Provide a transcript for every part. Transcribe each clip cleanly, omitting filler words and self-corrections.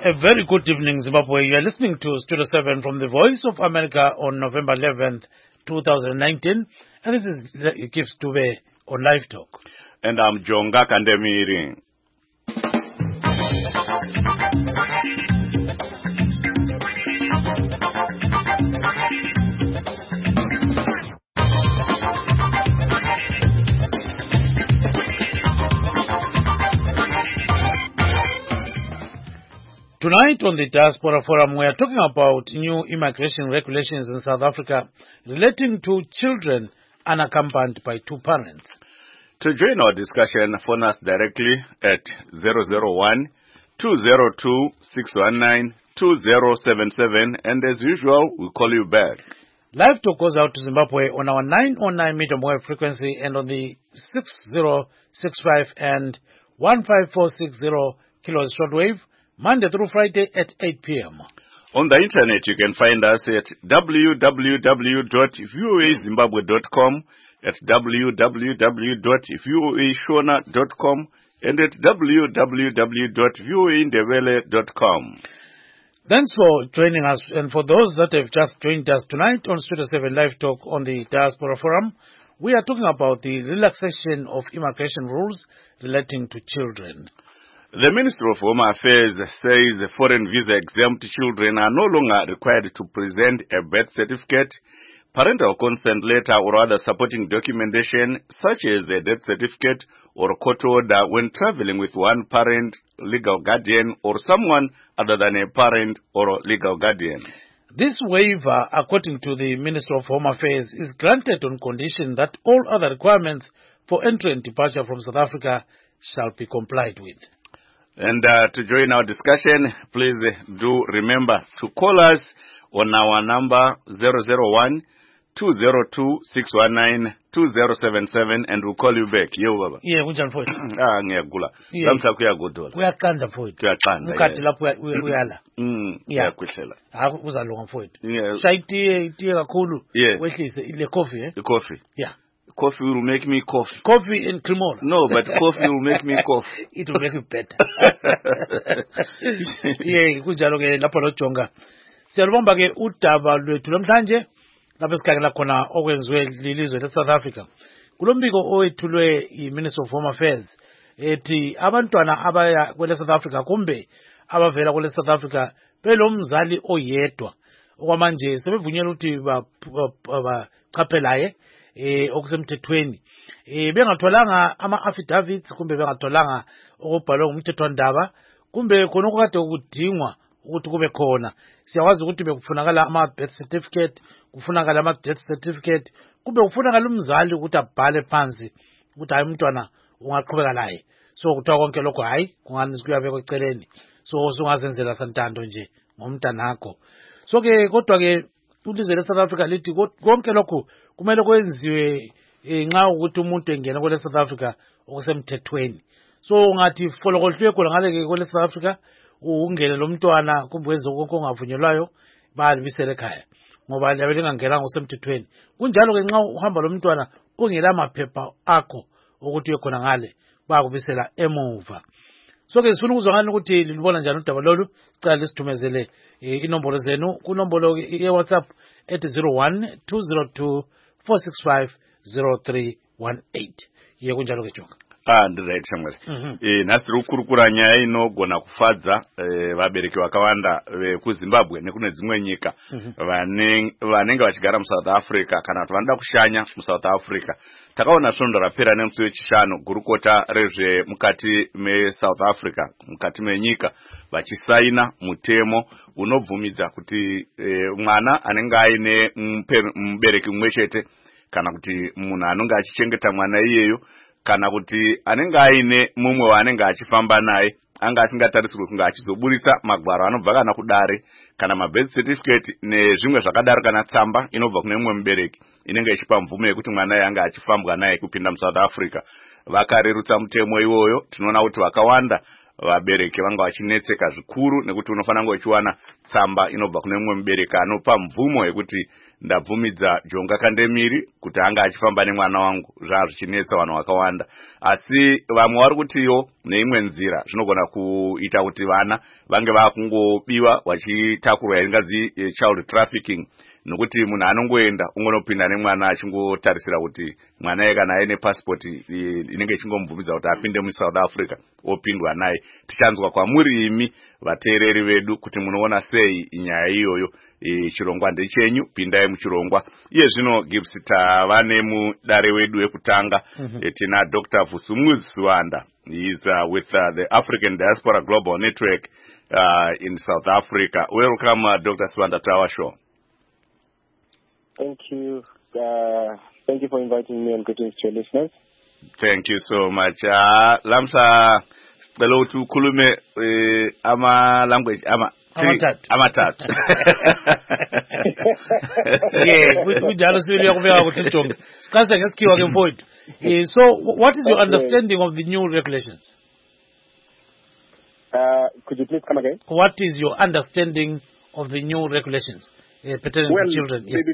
A very good evening, Zimbabwe. You are listening to Studio 7 from the Voice of America on November 11th, 2019. And this is Gibbs Dube on Live Talk. And I'm Jonga Kandemiri. Tonight on the Diaspora Forum, we are talking about new immigration regulations in South Africa relating to children unaccompanied by two parents. To join our discussion, phone us directly at 001-202-619-2077, and as usual, we'll call you back. Live Talk goes out to Zimbabwe on our 909 medium wave frequency and on the 6065 and 15460 kilohertz shortwave, Monday through Friday at 8 p.m. On the internet, you can find us at www.voazimbabwe.com, at www.voashona.com, and at www.voaindebele.com. Thanks for joining us, and for those that have just joined us tonight on Studio 7 Live Talk on the Diaspora Forum, we are talking about the relaxation of immigration rules relating to children. The Ministry of Home Affairs says foreign visa-exempt children are no longer required to present a birth certificate, parental consent letter, or other supporting documentation, such as a death certificate or court order, when traveling with one parent, legal guardian, or someone other than a parent or legal guardian. This waiver, according to the Ministry of Home Affairs, is granted on condition that all other requirements for entry and departure from South Africa shall be complied with. And to join our discussion, please do remember to call us on our number 001-202-619-2077, and we'll call you back. Yo, Baba. Yeah, kunjani mfowethu? Ngiyagula. Lamhla kuyagodola. Kuyaqanda mfowethu. Kuyaqanda. Ukhathi lapho uyala. Kuyakhwehlela. Uzalunga mfowethu. Shaya itiye kakhulu. Wehlise le coffee, The coffee. Yeah. Coffee will make me cough. Coffee and cremola. No, but coffee will make me cough. It will make you better. Kunjalo ke lapho lo Jonga. Siyalibomba ke udaba lwethu namhlanje lapho sikhangela khona okwenziwe lilizwe leSouth Africa. Kulombiko owethulwe yiMinister of Home Affairs ethi abantwana abaya kwele South Africa kumbe abavela kwele South Africa belomzali oyedwa okwamanje sebevunyelwa ukuthi bachaphelaye okusemthethweni bengatholanga ama-affidavits kumbe bengatholanga okubhalwe ngumthethwandaba kumbe khona okukade ukudingwa ukuthi kube khona. Siyakwazi ukuthi bekufunakala ama-birth certificate, kufunakala ama-death certificate, kumbe kufunakala umzali ukuthi abhale phansi ukuthi hayi umntwana ungaqhubeka naye. So kuthiwa konke lokho hayi kungani sikuyabekwa eceleni, so sungazenzela santando nje ngomntanakho. So ke kodwa ke ilizwe leSouth Africa lithi konke lokho kumele kwenziwe nxa ukuthi umuntu engena kwele South Africa okusemthethweni. So ungathi folokohlwe khona ngale ke kwele South Africa ungene lo mntwana kumbe wenze konke ongavunyelwayo balibisele ekhaya ngoba liyabe lingangena ngosemthethweni. Kunjalo ke nxa uhamba lo mntwana ungela maphepha akho ukuthi uye khona ngale bakubisela emuva. So ke sifuna ukuzwa ngani ukuthi libona njani udaba lolu. Sicela lisithumezele inombolo zenu kunombolo ye WhatsApp at 01-202-465-0318. Ye kunjalo ke Jonga. Right shamwari. Nasiri ukurukura nyaya inogona kufadza vabereki vakawanda kuZimbabwe nekune dzimwe nyika vanenge vachigara muSouth Africa kana kuti vanoda kushanya muSouth Africa. Takaona svondo rapera nemusi wechishanu gurukota rezvemukati meSouth Africa, mukati menyika, vachisaina mutemo unobvumidza kuti mwana anenge aine mubereki mumwe chete kana kuti munhu anenge achichengeta mwana iyeyo kana kuti anenge aine mumwe waanenge achifamba naye anga asingatarisirwe kunge achizoburitsa magwaro anobva kana kudare kana mabirth certificate nezvimwe zvakadaro kana tsamba inobva kune mumwe mubereki inenge ichipa mvumo yekuti mwana anga achifambwa naye kupinda muSouth Africa. Vakarerutsa mutemo iwoyo. Tinoona kuti vakawanda vabereki vanga vachinetseka zvikuru, nekuti unofanira kunge uchiwana tsamba inobva kune mumwe mubereki anopa mvumo yekuti ndabvumidza Jonga Kandemiri kuti anga achifamba nemwana wangu. Zvaa zvichinetsa vanhu vakawanda, asi vamwe vari kutiwo neimwe nzira zvinogona kuita kuti vana vange vakungobiwa vachitakurwa, yaingazi child trafficking, nokuti munhu anongoenda ungonopinda nemwana achingotarisira kuti mwana ye kana aine passport inenge ichingomubvumidza kuti apinde muSouth Africa opindwa naye. Tichanzwa kwamuri imi vateereri vedu kuti munoona sei nyaya iyoyo. Chirongwa ndechenyu, pindai muchirongwa. Iye zvino Gibbs tava nemudare wedu wekutanga. Tina Dr. Vusumuzi Siwanda. He is with the African Diaspora Global Network in South Africa. Welcome, Dr. Siwanda, to our show. Thank you. Thank you for inviting me, and greetings to your listeners. Thank you so much. Lamsa, hello to Kulume, ama language, amatatu. Yeah, we jealous really So, what is your understanding of the new regulations? Could you please come again? What is your understanding of the new regulations pertaining to children? Yes.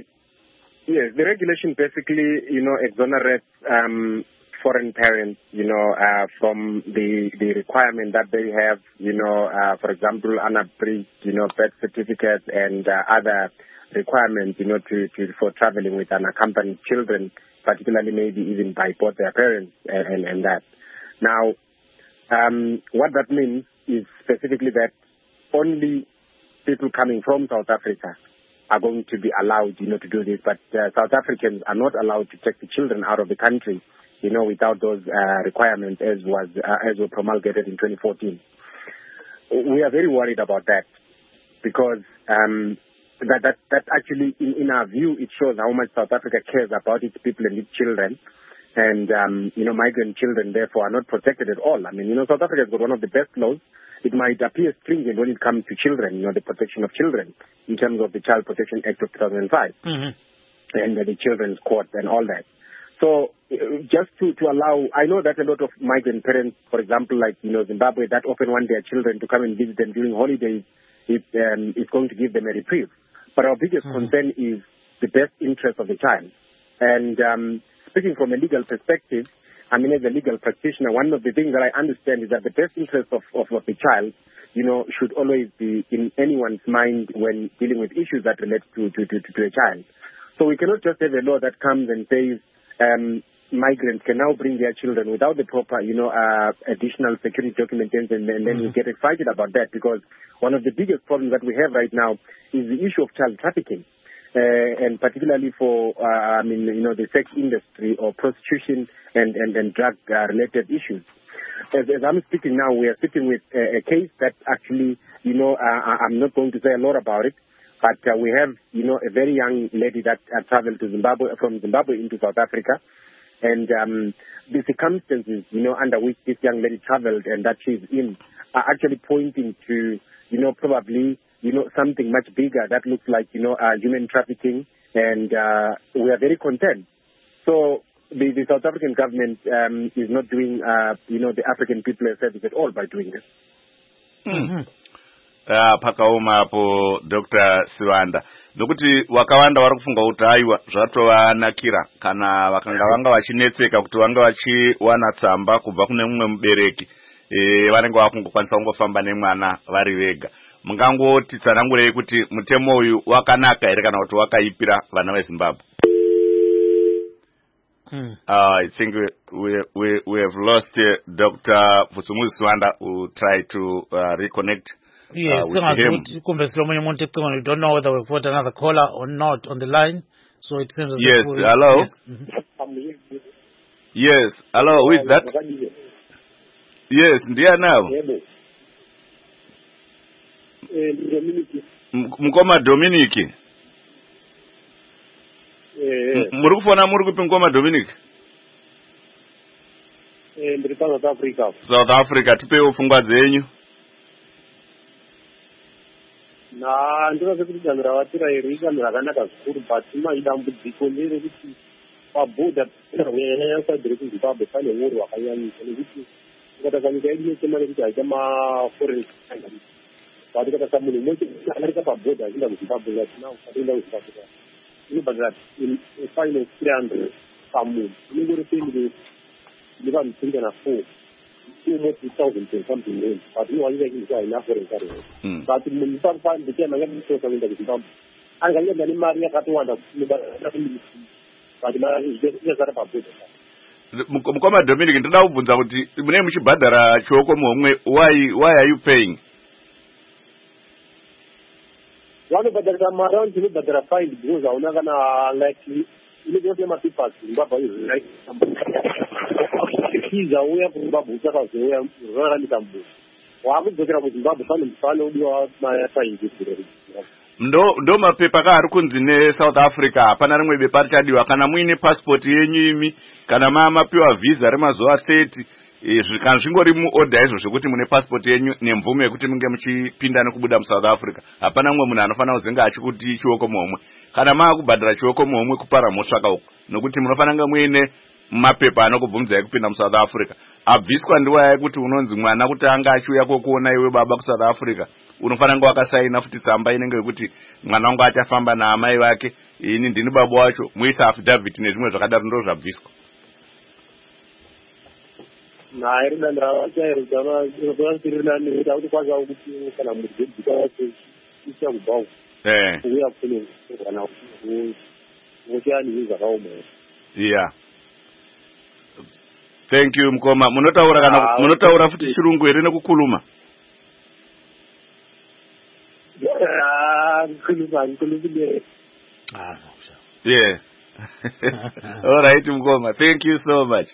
The regulation basically, exonerates foreign parents, from the requirement that they have, for example, unabridged, birth certificates and other requirements, for traveling with unaccompanied children, particularly maybe even by both their parents and that. Now, what that means is specifically that only people coming from South Africa are going to be allowed, to do this, but South Africans are not allowed to take the children out of the country, without those requirements as were promulgated in 2014. We are very worried about that because that actually, in our view, it shows how much South Africa cares about its people and its children. And, migrant children, therefore, are not protected at all. I mean, South Africa has got one of the best laws. It might appear stringent when it comes to children, the protection of children, in terms of the Child Protection Act of 2005, and the Children's Court and all that. So, just to allow, I know that a lot of migrant parents, for example, like, Zimbabwe, that often want their children to come and visit them during holidays, it's going to give them a reprieve. But our biggest concern is the best interest of the child. And, speaking from a legal perspective, as a legal practitioner, one of the things that I understand is that the best interest of the child, should always be in anyone's mind when dealing with issues that relate to a child. So we cannot just have a law that comes and says migrants can now bring their children without the proper, additional security documentation, and then we get excited about that, because one of the biggest problems that we have right now is the issue of child trafficking. And particularly for, the sex industry or prostitution and drug-related issues. As I'm speaking now, we are sitting with a case that actually, I'm not going to say a lot about it, but we have, a very young lady that traveled to from Zimbabwe into South Africa. And the circumstances, under which this young lady traveled and that she's in are actually pointing to, probably, something much bigger that looks like, human trafficking, and we are very content. So the South African government is not doing, the African people a service at all by doing this. Pakaoma apo Dr. Siwanda. Nokuti wakawanda vari kufunga kuti aiwa zvatovanakira kana vakanga vanga vachinetseka kuti vanga vachiwana tsamba kubva kune mumwe mubereki vanenge vakungokwanisa kungofamba nemwana vari vega. Mungangoti tsanangurei kuti mutemo uyu wakanaka here kana kuti wakaipira vana veZimbabwe? I think we have lost Dr. Vusumuzi Siwanda, who tried to reconnect. Yes, we don't know whether we've got another caller or not on the line. So it seems yes, hello? Yes. Yes, hello, who is that? Yes, dear now. Mkoma Dominiki. Muri kufona muri kupi Mkoma Dominiki? Ndiri South Africa. South Africa, tipewo pfungwa dzenyu. Ndinoziva kuti danho ravatira iri danho rakanaka zvikuru, but idambudziko nderekuti pabhodha yanyanya kusabvire kuZimbabwe pane woro wakanyanyisa, nekuti kata kami kayak gini cuma kita aja mah foreign. Tadi kata kami ini Amerika paboda kita mesti paboda now tadi dah usah paboda. Ini bagat in final 300 kamu. Ini baru tinggi di kan tinggi na 4. Ini mau 2000 something ni. Tadi orang ini kita ina foreign kari. Tadi mentar pan dia macam itu kami dah kita. Angkanya dari Maria katuan dah. Tadi Maria dia cara paboda. Mukoma Dominic ndoda kubvunza kuti mune muchibhadhara choko momwe why are you paying? Wano badara maran tinu badara fine because auna kana like ile yote matipa ngaba hiyo like kiza uya kumbabu saka uya rara nikambu wabu dokera kumbabu sana mfano ndio na fine kile ndo mapepa ka ari kunzi neSouth Africa hapana rimwe bepa richadiwa kana muine passport yenyu imi kana mapiwa visa remazuva 30 kana zvingori muorder izvo zvekuti mune passport yenyu nemvume yekuti munge muchipinda nekubuda muSouth Africa hapana mumwe munhu anofanira kuzenga achikuti chioko momwe kana maakubhadhara chioko momwe kupara mosvaka uko nokuti munofanira kunge muine mapepa anokubvunzai kupinda muSouth Africa abviswa ndiwaya yekuti unonzi mwana kuti anga achiuya kokuona iwe baba kuSouth Africa unofanira kunge wakasaina futi tsamba inenge yekuti mwana wangu achafamba naamai vake ini ndini baba wacho muisa affidavit nezvimwe zvakadaro ndo zvabviswa na iri ndandira chairi kana inotoasirira ni kuti kwaza ukuthi kana mudhibhita wacho isha kubawu uya kune kana uchani izakaoma yeah. Thank you Mukoma munotaura kana munotaura futi chirungu here nekukuluma yeah. All right Mukoma, thank you so much.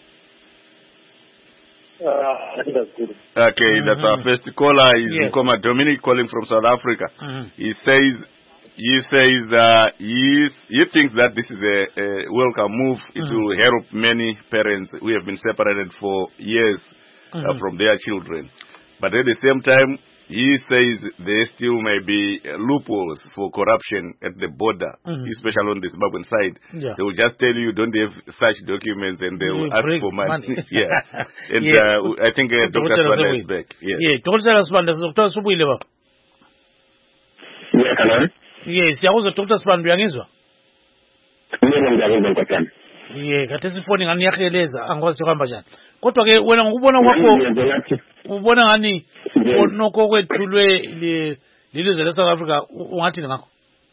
That's good. Okay, that's our first caller is Mukoma Dominic calling from South Africa. He says he thinks that this is a welcome move. It will help many parents who have been separated for years from their children. But at the same time, he says there still may be loopholes for corruption at the border, especially on the Zimbabwean side. Yeah. They will just tell you don't have such documents and they will ask for money. Yeah. And I think Dr. Swanda is back. Yeah, Dr. Swanda, Dr. Subwile ba. Yeah, hello. Yes, yakuza Dr. Swanda uyangizwa? Yeah, khathi sifoni ngani yakeleza angikwazi kwamba njani. Kodwa ke wena ngikubona kwakho ubona ngani nokho kwethulwe lilizwe leSouth Africa ungathi ngakho?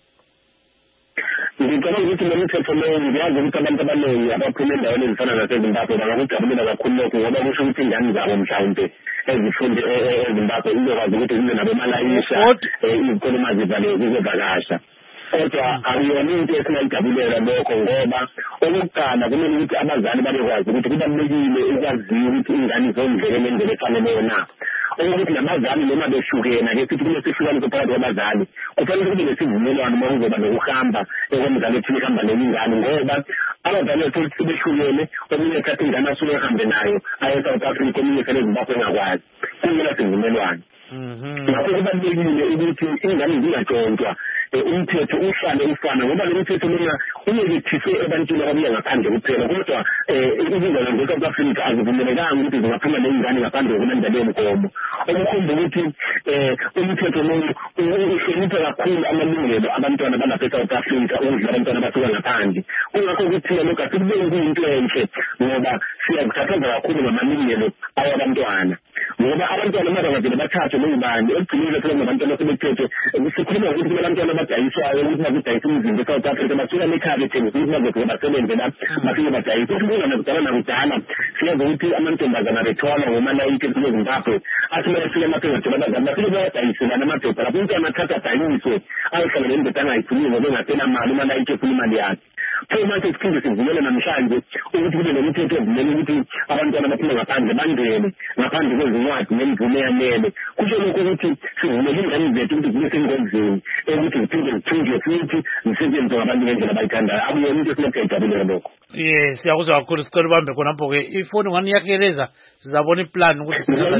Ngicabanga ukuthi lo mthetho lo ngiyazi ukuthi abantu abaningi abaphuma endaweni ezifana naseZimbabwe bangakujabulela kakhulu lokho ngoba kusho ukuthi ingane zabo mhlawumbe ezifunde eZimbabwe izokwazi ukuthi zibe nabo malayisha izikhuluma zivaleke zizovakasha. Kodwa akuyona into esingayijabulela lokho ngoba okokuqala kumele ukuthi abazali babekwazi ukuthi kubalulekile ukwaziwa ukuthi ingane zondleke ngendlela efaneleyo na. Ukuthi nabazali noma behlukena ke futhi kunesihlukanisa phakathi kwabazali kufanele kube nesivumelwano uma kuzoba nokuhamba ekomzali ethi ihamba nengane ngoba abazali bethu sebehlukene omunye ethatha ingane asuke ehambe nayo aye eSouth Africa omunye eZimbabwe engakwazi kungela sivumelwano. Ngakho kubalulekile ukuthi ingane zingatshontshwa umthetho uhlale ufana ngoba le mthetho lona uyekithise ebantwini ababuya ngaphandle kuphela kodwa izingane zeSouth Africa azivumelekanga ukuthi zingaphuma nengane ngaphandle kokulandela umgomo. Okukhomba ukuthi umthetho lo uhlonipha kakhulu amalungelo abantwana balapha eSouth Africa ukudlula abantwana abasuka ngaphandle. Kungakho ukuthi lokho asikubeki into enhle ngoba siyakhathaza kakhulu ngamalungelo awabantwana. Ngoba abantwana mabangavele bathathwe ngubani ekugcinile phela ngabantwana sebethethe sikhuluma ukuthi abantwana abadayiswayo ukuthi bakudayisa umzimba eSouth Africa basuka ekhaya bethengisa ukuthi bazokuba basebenze la bafike badayisa ukubona nakudala nakudala siyazi ukuthi amantombazana bethwala ngomalayike eZimbabwe athi bafike amaphezulu abazali bafike bayadayisela namadoda lapho umntwana athatha adayiswe ayohlala nendoda angayifuniyo ngoba engasela mali umalayike efuna imali yakhe. Pho manje siphinde sivumele namhlanje ukuthi kube nomthetho ovumela ukuthi abantwana baphuma ngaphandle bangene ngaphandle kwezincwadi nemvume yanele. Kusho lokho ukuthi sivumele ingane zethu ukuthi zibe sengozini ukuthi ziphinde zithunjwe futhi zisetshenziswe ngabantu ngendlela abayithandayo. Akuyona into esingayijabulela lokho. Yes, siyakuzwa kakhulu sicela ubambe khonapho ke ifoni ngani yakeleza sizabona iplan ukuthi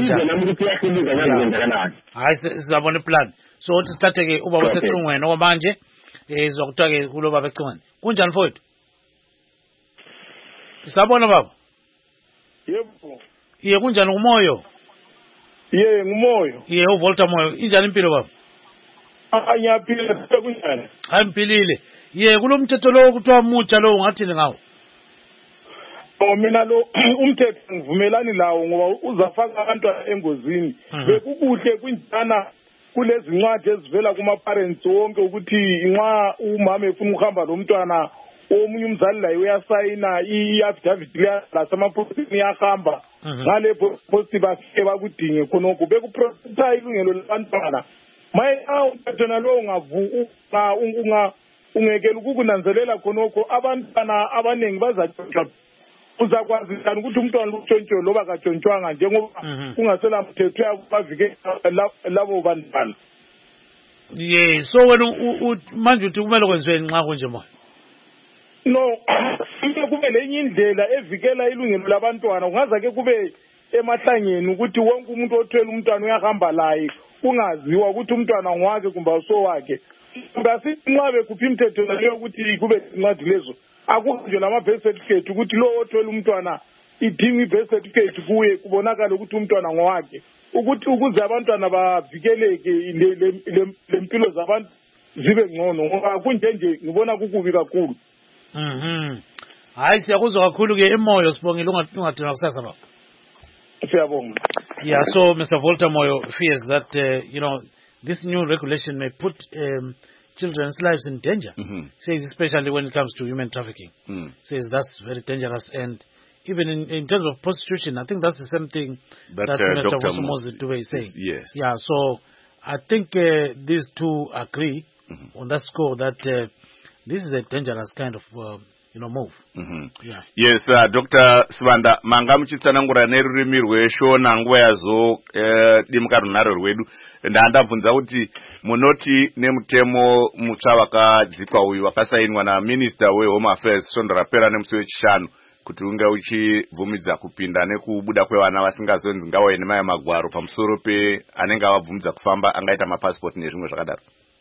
hayi sizabona iplan so uthi sithathe ke ubaba secingweni okwamanje sizokuthiwa ke kulo baba ecingweni kunjani mfowethu? Sabona baba? Yebo. Iye kunjani umoyo? Ye ngumoyo. Iye uVolta Moyo. Injani impilo baba? Angiyaphila kunjani? Hayimpilile. Iye kulomthetho lo kuthiwa mutsha lo ungathini ngawo? Mina lo umthetho ngivumelani lawo ngoba uzafaka abantwana engozini. Bekukuhle kunjana kulezi ncwadi ezivela kuma parents wonke ukuthi nxa umama efuna ukuhamba lomntwana omunye umzali laye uyasayina i-affidavit la samaphosini iyahamba ngale posti bafike bakudinge khonokho bekuprotecta ilungelo labantwana maye umthetho lo ungekela ukukunanzelela khonokho abantwana abaningi bazatshontshwa uzakwazi njani ukuthi umntwana lutshontshwe loba katshontshwanga njengoba kungasela mthetho yabavikela labo bantwana. Yeah, so wena manje uthi kumele kwenziwe nxa kunje moya? No, kube lenye indlela evikela ilungelo labantwana kungaza ke kube emahlangeni ukuthi wonke umuntu othwele umntwana uyahamba laye kungaziwa ukuthi umntwana ngwakhe kumbe usowakhe. Ngasithi nxa bekhupha imithetho leyo ukuthi kube incwadi lezo akunje lama birth certificate ukuthi lo othwele umntwana idinga i-birth certificate kuye kubonakala ukuthi umntwana ngowakhe ukuthi ukuze abantwana bavikeleke lempilo zabantu zibe ngcono ngoba kunje nje ngibona kukubi kakhulu. Hayi siyakuzwa kakhulu ke emoyo sibongile ungadina kusasa baba. Siyabonga. Yeah, so Mr. Volta Moyo fears that this new regulation may put children's lives in danger. Says especially when it comes to human trafficking. Says that's very dangerous, and even in terms of prostitution, I think that's the same thing that Mr. Vusi Dube is saying. Yes. Yeah, so I think these two agree on that score that this is a dangerous kind of move. Yeah. Yes, Dr. Sibanda, manga muchitsanangura nerurimi rweshona nguva yazo dimuka runhare rwedu ndandabvunza kuti munoti nemutemo mutsva wakadzikwa uyu wakasainwa naMinista weHome Affairs Svondo rapera nemusi wechishanu kuti unge uchibvumidza kupinda nekubuda kwevana vasingazonzi ngauye nemaya magwaro pamusoro anenge avabvumidza kufamba angaita mapassport nezvimwe zvakadaro.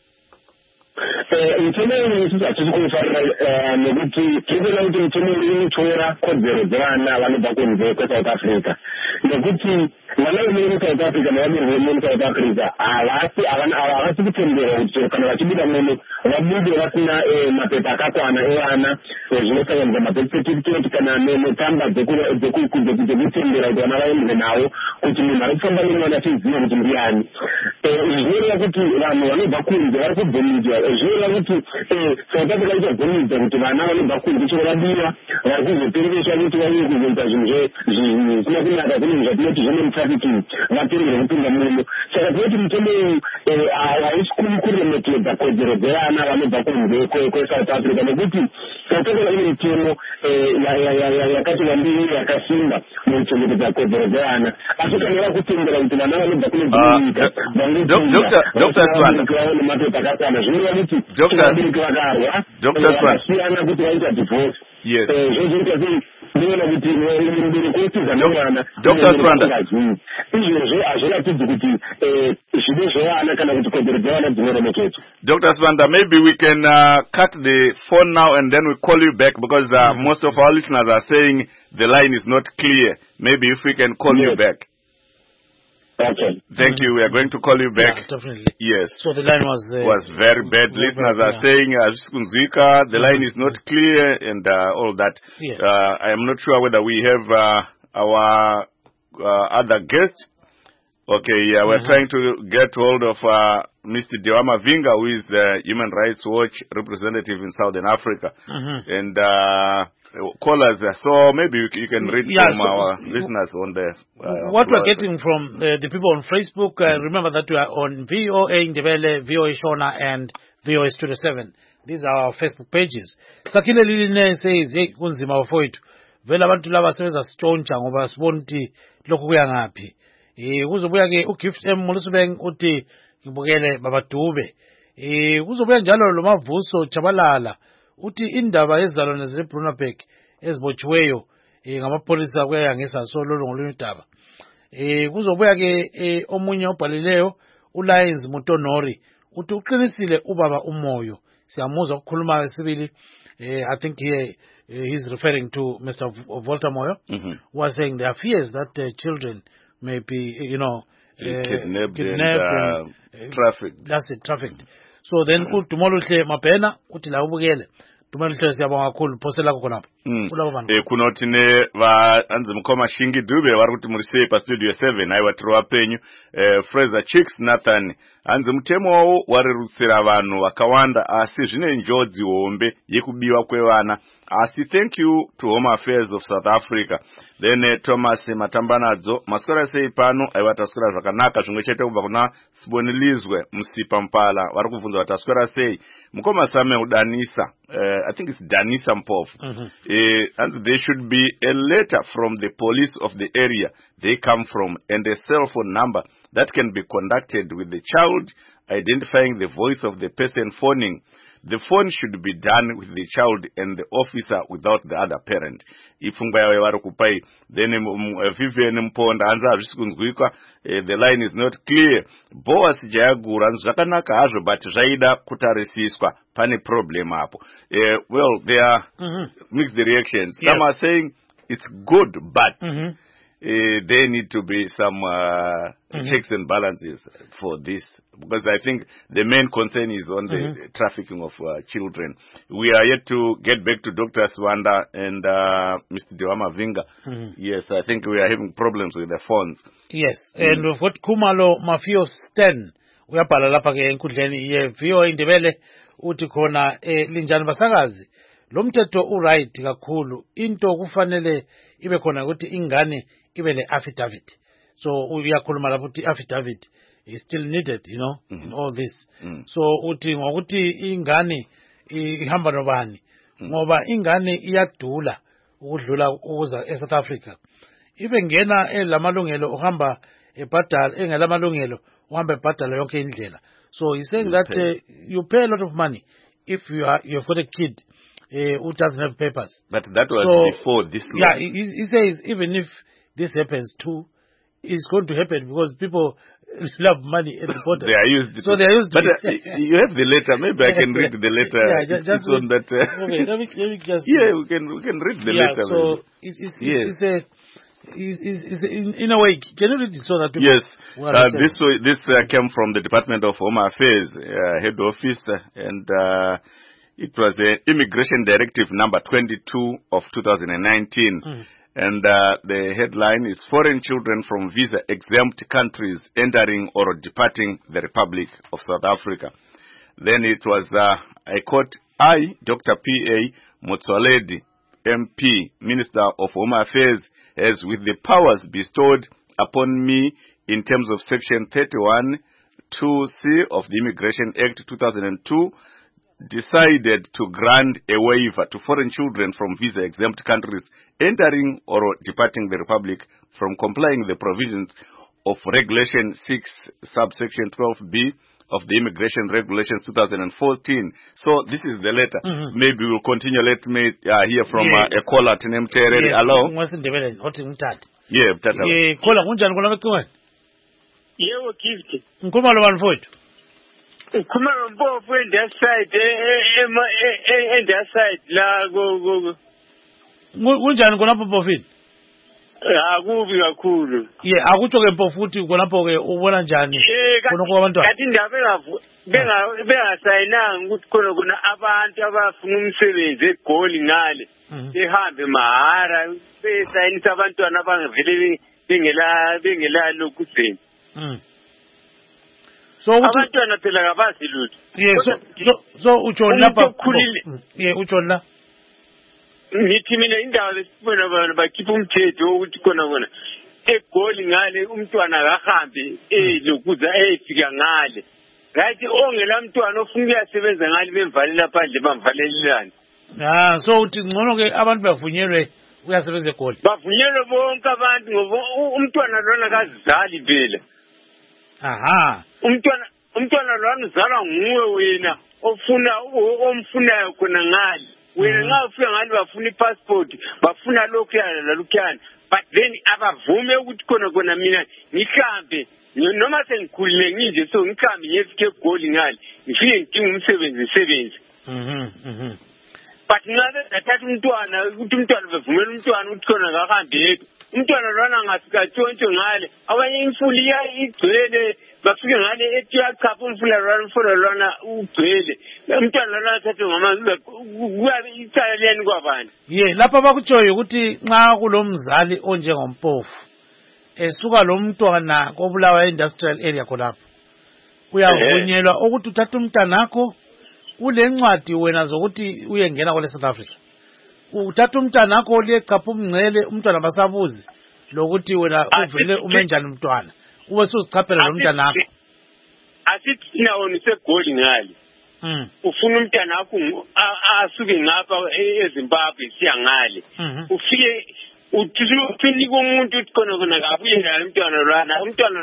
Mutemo uyu hatisi kufarira nekuti tirikuona kuti mutemo uyu unotora kodzero dzevana vanobva kunze kweSouth Africa nekuti vana vemene muSouth Africa nevabereki vemene muSouth Africa havasi kutendera kuti kana vachibuda muno vabude vasina mapepa akakwana evana zvinosanganisa mabirth certificate kana netsamba dzekutendera kuti vana vaende navo kuti munhu ari kufamba nemwana achiziva kuti ndiani. Zvinoreva kuti vanhu vanobva kunze vari kubvumidzwa zvinoreva kuti South Africa ichibvumidza kuti vana vanobva kunze chiravadiwa vari kuzoperekeswa kuti vauye kuzoita zvinhu zvisina kunaka kune zvatinoti human trafficking vaperere kupinda muno. Saka tinoti mutemo uyu haisi kuremekedza kodzero dzevana vanobva kunze kweSouth Africa nekuti South Africa ine mitemo yakati wandei yakasimba mukuchengetedza kodzero dzevana asi kana vakutendera kuti vana vanobva kune dzimwe nyika vaone mapepa akakwana zvinoreva kuti vabereki vakarwa vakasiyana kuti vaita divorce. Yes. Zvozoita sei ndinoona kuti mubereki wotiza nemwana izvozvo hazviratidzi kuti zvido zvevana kana kuti kodzero dzevana dzinoremekedzwa. Dr. Sibanda, maybe we can cut the phone now and then we call you back because most of our listeners are saying the line is not clear. Maybe if we can call you back. Okay. Thank you. We are going to call you back. Yeah, definitely. Yes. So the line was very bad. Listeners are saying the line is not clear and all that. Yeah. I am not sure whether we have our other guest. Okay, yeah, we're trying to get hold of Mr. Dewama Vinga, who is the Human Rights Watch representative in Southern Africa. And callers, so maybe you can read from our listeners on the... what we're getting from the people on Facebook, remember that we are on VOA Ndebele, VOA Shona, and VOA Studio 7. These are our Facebook pages. Sakile Liline says, hey, kunzima wafowethu. Vela abantu laba sebeza sitshontsha ngoba sibona ukuthi lokhu kuya ngaphi. Kuzobuya ke uGift M Molisubeng uthi ngibukele babadube. Kuzobuya njalo lo Mavuso Chabalala uthi indaba yezalwane zeBrunabeck ezibotshiweyo ngamapolisa kuyangisa sololo ngolunye udaba. Kuzobuya ke omunye obhalileyo uLions Mutonori uthi uqinisile ubaba umoyo. Siyamuzwa ukukhuluma sibili. I think here he's referring to Mr. Volta Moyo, was saying there are fears that children may be, kidnapped and trafficked. That's it, trafficked. So then Tumolutle Mapena, Utila Ubugele. kunotine vaanzi mukoma Shingi Dube vari kuti murisei pastudio 7 aiwatiriwa penyu Fraser Chicks Nathan hanzi mutemo wavo warirutsira vanhu vakawanda asi zvine njodzi hombe yekubiwa kwevana asi thank you to Home Affairs of South Africa. Then Thomas Matambanadzo maswera sei pano aivataswera zvakanaka zvimwe chete kubva kuna Sibonilizwe Musipa Mpala vari kubvunza vataswera sei mukoma Same udanisa I think it's Danisa Mpofu. And there should be a letter from the police of the area they come from and a cell phone number that can be conducted with the child, identifying the voice of the person phoning. The phone should be done with the child and the officer without the other parent. Ifungwa yawe vari kupai. Then Vivian Mponda hanza hazvisikunzwikwa. The line is not clear. Boas Jayagura zvakanaka hazvo but zvaida kutarisiswa. Pane problem hapo. Well, there are mixed reactions. Some are saying it's good, but there need to be some checks and balances for this. Because I think the main concern is on the trafficking of children. We are yet to get back to Dr. Swanda and Mr. Dewama Vinga. Yes, I think we are having problems with the phones. Yes, and we've got Kumalo Mafio Sten. Uyabhala lapha ke enkundleni ye-VOA Indebele uthi khona linjani basakazi lo mthetho uright kakhulu into kufanele ibe khona ukuthi ingane ibe le affidavit. So uyakhuluma lapho uthi affidavit is still needed, in all this. So uthi ngokuthi ingane ihamba nobani ngoba ingane iyadula ukudlula ukuza eSouth Africa. Ibe ngena elamalungelo uhamba ebhadala engelamalungelo uhamba ebhadala yonke indlela. So he's saying that you pay a lot of money if you've got a kid who doesn't have papers. But that was before this law. Yeah, he says even if this happens too, it's going to happen because people love money at the border. They are used to it. But you have the letter. Maybe I can read the letter. Yeah, just on that. Okay, let me just. Yeah, we can read the letter. So it's in a way. Can you read it so that people? Yes. This came from the Department of Home Affairs head office, and it was the Immigration Directive number 22 of 2019. And the headline is Foreign Children from Visa-Exempt Countries Entering or Departing the Republic of South Africa. Then it was, I quote, I, Dr. P.A. Motsoaledi, MP, Minister of Home Affairs, as with the powers bestowed upon me in terms of Section 31 2C of the Immigration Act 2002, decided to grant a waiver to foreign children from visa-exempt countries entering or departing the Republic from complying the provisions of Regulation 6, subsection 12B of the Immigration Regulations 2014. So this is the letter. Maybe we'll continue. Let me hear from a caller to name Terry. Hello? Yeah, Tata. Yewo gift. Nkuma lo banfowethu. Kuma mpofu in that side in that side la go. Kunjani khonapho Mpofu? Akubi kakhulu. Yeah, akutsho ke Mpofu uthi khonapho ke ubona njani khonoko abantwana? Kathi indaba bengasayinanga ukuthi khona abantu abafuna umsebenzi eGoli ngale. Behambe mahara besayinisa abantwana abangevele bengela lokuzeni. So abantwana phela kabazi lutho. Yeah, so utsho lapha. Yeah, utsho la. Ngithi mina indawo lesibona abantu bakhipha umthetho ukuthi khona eGoli ngale umntwana akahambe lokuza efika ngale. Ngathi ongela mntwana ofuna ukuyasebenza ngale bemvalela phandle bamvalelelana. So uthi ngcono ke abantu bavunyelwe uyasebenza eGoli. Bavunyelwe bonke abantu ngoba umntwana lona akazizali phela. Aha. Umntwana lona uzalwa nguwe wena omfunayo khona ngale. Wena nxa ufika ngale bafuna ipassport, bafuna lokhuyana lalukhuyana. But then abavume ukuthi khona mina ngihambe noma sengikhulile nginje so ngihambe ngiyefike eGoli ngale. Ngifike ngidinga umsebenzi. but ngabe dathatha umntwana ukuthi umntwana bevumela umntwana ukuthi khona akahambe yedwa umntwana lona ngafika tshontsho ngale abanye imfuli igcwele bafike ngale ethi yachapha umfula lona ugcwele umntwana lona athathe ngamazi kuyabe icala leni kwabani lapha bakutshoyo ukuthi nxa kulomzali onjengompofu esuka lo mntwana kobulawa industrial area khonapho uyavunyelwa ukuthi uthathe umntanakho ulencwadi wena zokuthi uyengena kwele South Africa uthatha umntanakho liyechapha umngcele umntwana basabuzi lokuthi wena uvele umenjani umntwana ube suzichaphela lo mntanakho asithi thina wona segoli ngale ufuna umntanakho asuke ngapha eZimbabwe siya ngale ufike uthini komuntu uthi khona kabuye ngalo umntwana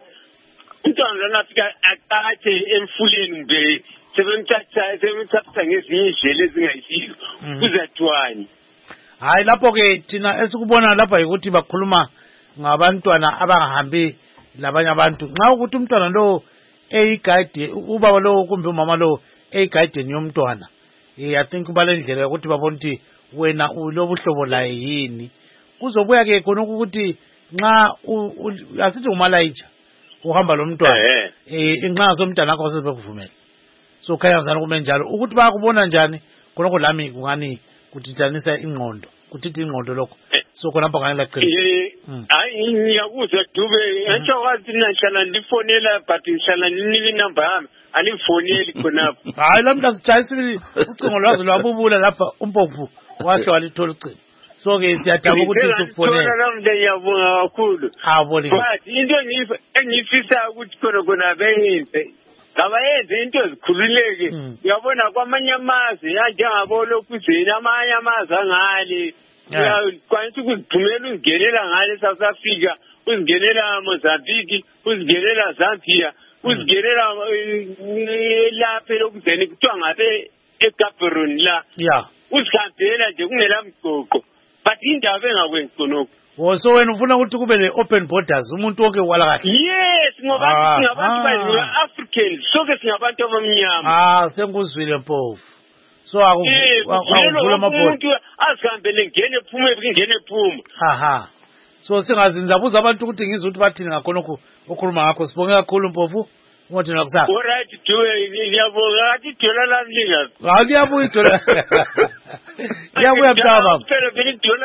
lwana afika aqathe emfuleni nje sebemthatha ngezinye indlela ezingayisizo kuzathiwani hayi lapho-ke thina esikubona lapha yikuthi bakhuluma ngabantwana abangahambi labanye abantu nxa ukuthi umntwana lo eyigayide ubaba lo kumbe umama lo eyigayideni yomntwana I think kubale ndlela yokuthi babona ukuthi wena ulobuhlobo laye yini kuzobuya-ke khona ukuthi nxa asithi umalayitsha uhamba lo mntwana nxa somntanakho sesibekuvumela so khanya ngizana kume njalo ukuthi bayakubona njani khonokho lami kungani kuthintanisa ingqondo kuthithi ingqondo lokho so khona lapha ngani laqinisa hayi ngiyakuzwa Dube ngatsho kwathi nahlala ndifonela but ngihlala nginika inamba yami alifoneli khonapho hayi lamhla sijayisile ucingo lwazo lwabubula lapha umpomfu wakhe walithola ucingo so ke siyadaba ukuthi sifonele lamhle ngiyabonga kakhulu abone but into engifisa ukuthi khona benze kabayenze into ezikhululeke uyabona kwamanye amazwe njengabo lokuzeni amanye amazwe angale uyakwanisa ukuzithumela uzingenela ngale South Africa uzingenela Mozambique uzingenela Zambia uzingenela lapha lokuzeni kuthiwa ngabe eGaborone la uzihambela nje kungela mgoqo but indaba engakwenzi khonokho so wena ufuna ukuthi kube ne-open borders umuntu wonke wala kahle yes ngoba singabantu ba-African soke singabantu abamnyama sengikuzwile mpofu so akuvula umuntu azihambele ngene ephume ngene ephuma so singazinzabuza abantu ukuthi ngizwe ukuthi bathini ngakhonokho okhuluma ngakho sibonge kakhulu mpofu ngothi nakusasa alright ngiyabonga athi dola lami linga liyabuya idola liyabuya mtaba phela phela idola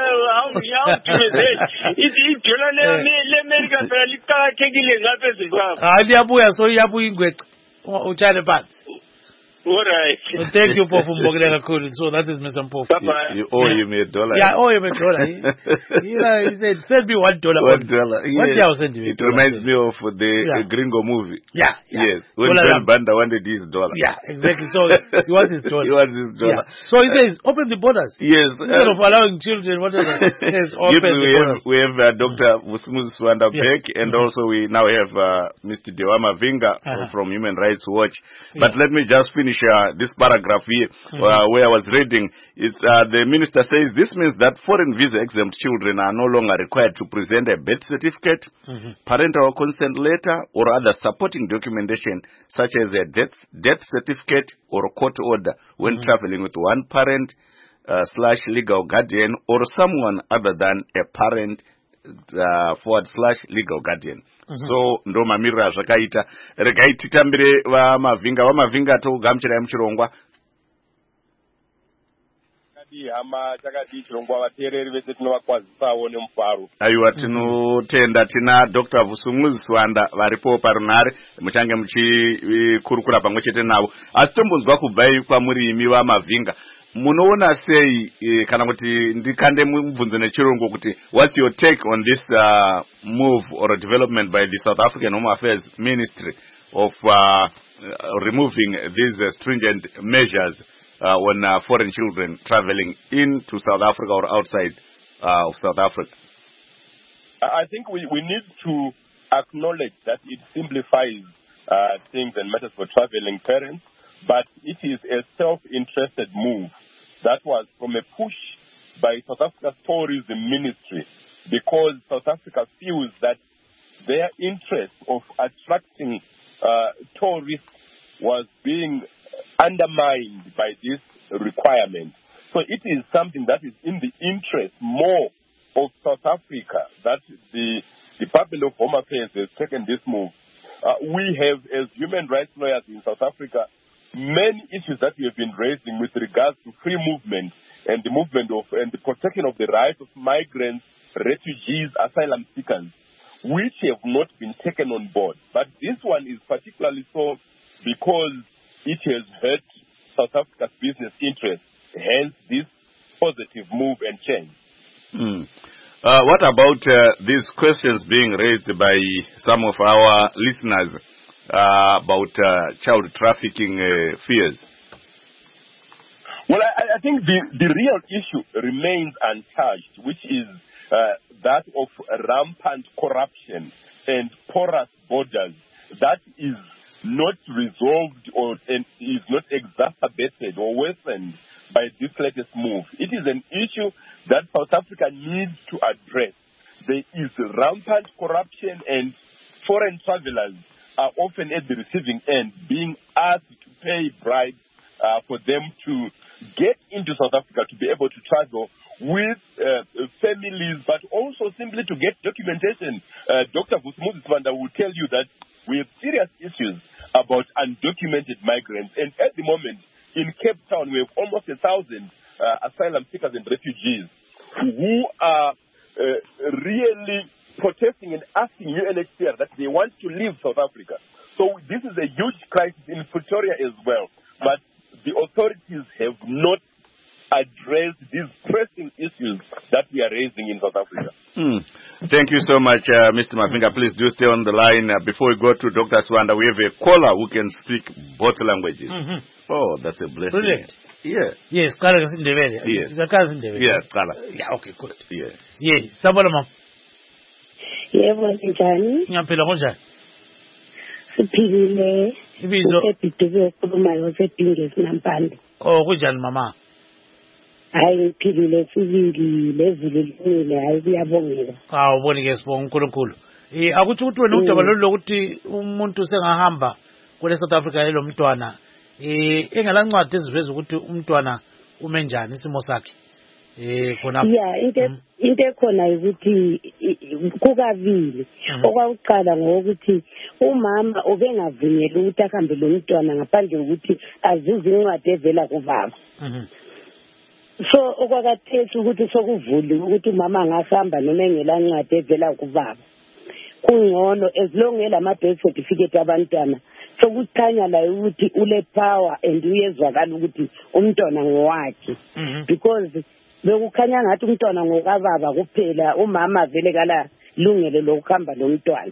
idola le-America phela liqakathekile ngapha eZimbabwe liyabuya so iyabuya ingwece utshane phansi alright thank you Mpofu mbongele kakhulu so that is Mr. Mpofu you owe him $1 I owe him $1 he said send me $1 $1 yes. It reminds me of the Gringo movie yes when Ben Banda wanted his $1 exactly so he wants his $1 he wants his $1 so he says open the borders yes instead of allowing children whatever yes open the borders we have Dr. Vusumuzi Sibanda Bheki and also we now have Mr. Dewa Mavinga from Human Rights Watch but let me just finish this paragraph here where I was reading. It's the minister says this means that foreign visa exempt children are no longer required to present a birth certificate, parental consent letter, or other supporting documentation such as a death certificate or a court order when traveling with one parent / legal guardian or someone other than a parent / legal guardian. So ndo mamirira zvakaita regai titambire vamavinga togamuchirai muchirongwa hama takati chirongwa vateereri vese tinovakwazisawo nemufaro aiwa tinotenda tina Dr. Vusumuzi Sibanda varipo parunhare muchange muchikurukura pamwe chete navo asi tombonzwa kubvai kwamuri imi vamavinga munoona sei kana kuti ndikande mubvunzo nechirungu kuti what's your take on this move or development by the South African Home Affairs Ministry of removing these stringent measures on foreign children traveling into South Africa or outside of South Africa? I think we need to acknowledge that it simplifies things and matters for traveling parents, but it is a self-interested move that was from a push by South Africa's Tourism Ministry because South Africa feels that their interest of attracting tourists was being undermined by this requirement. So it is something that is in the interest more of South Africa that the Department of Home Affairs has taken this move. We have, as human rights lawyers in South Africa, many issues that we have been raising with regards to free movement and the movement of and the protection of the rights of migrants, refugees, asylum seekers, which have not been taken on board. But this one is particularly so because it has hurt South Africa's business interests, hence this positive move and change. What about these questions being raised by some of our listeners about child trafficking fears? Well, I think the real issue remains untouched, which is that of rampant corruption and porous borders that is not resolved and is not exacerbated or worsened by this latest move. It is an issue that South Africa needs to address. There is rampant corruption and foreign travelers are often at the receiving end being asked to pay bribes for them to get into South Africa to be able to travel with families, but also simply to get documentation. Dr. Vusumuzi Sibanda will tell you that we have serious issues about undocumented migrants. And at the moment, in Cape Town, we have almost 1,000 asylum seekers and refugees who are really protesting and asking UNHCR that they want to leave South Africa. So this is a huge crisis in Pretoria as well. But the authorities have not addressed these pressing issues that we are raising in South Africa. Thank you so much, Mr. Mavinga. Please do stay on the line. Before we go to Dr. Swanda, we have a caller who can speak both languages. Oh, that's a blessing. Brilliant. Yeah. Yes, Kala Sindevele. Yes. Yeah, Kala. Yeah, okay, good. Yeah. Yes, Sabona Mam. Yebo njani? Ngiyaphila konjani? Siphilile. Ibizo Ebhidike khulumayo sepingesi nampande. Oh, kunjani mama? Hayi ngiphilile sibili ezilinile hayi kuyabongeka. Ubone ke sibonga uNkulunkulu. Akuthi ukuthi wena udaba lokuthi umuntu sengahamba kule South Africa lelo mntwana engalancwadi eziveza ukuthi umntwana ume njani isimo sakhe. Khona Yeah, into ekhona ukuthi kukabili. Okwakuqala ngokuthi umama ubengavunyelwa ukuthi ahambe lo mntwana ngaphandle kokuthi azuze incwadi evela kubaba. So okwakathesa ukuthi sokuvuli ukuthi umama angahamba noma engelancwadi evela kubaba. Kungcono as long elama birth certificate abantwana sokukhanya la ukuthi ule power and uyezwakala ukuthi umntwana ngowakhe. Because bekukhanya ngathi umntwana ngokababa kuphela umama vele kala lungelo lokuhamba lomntwana.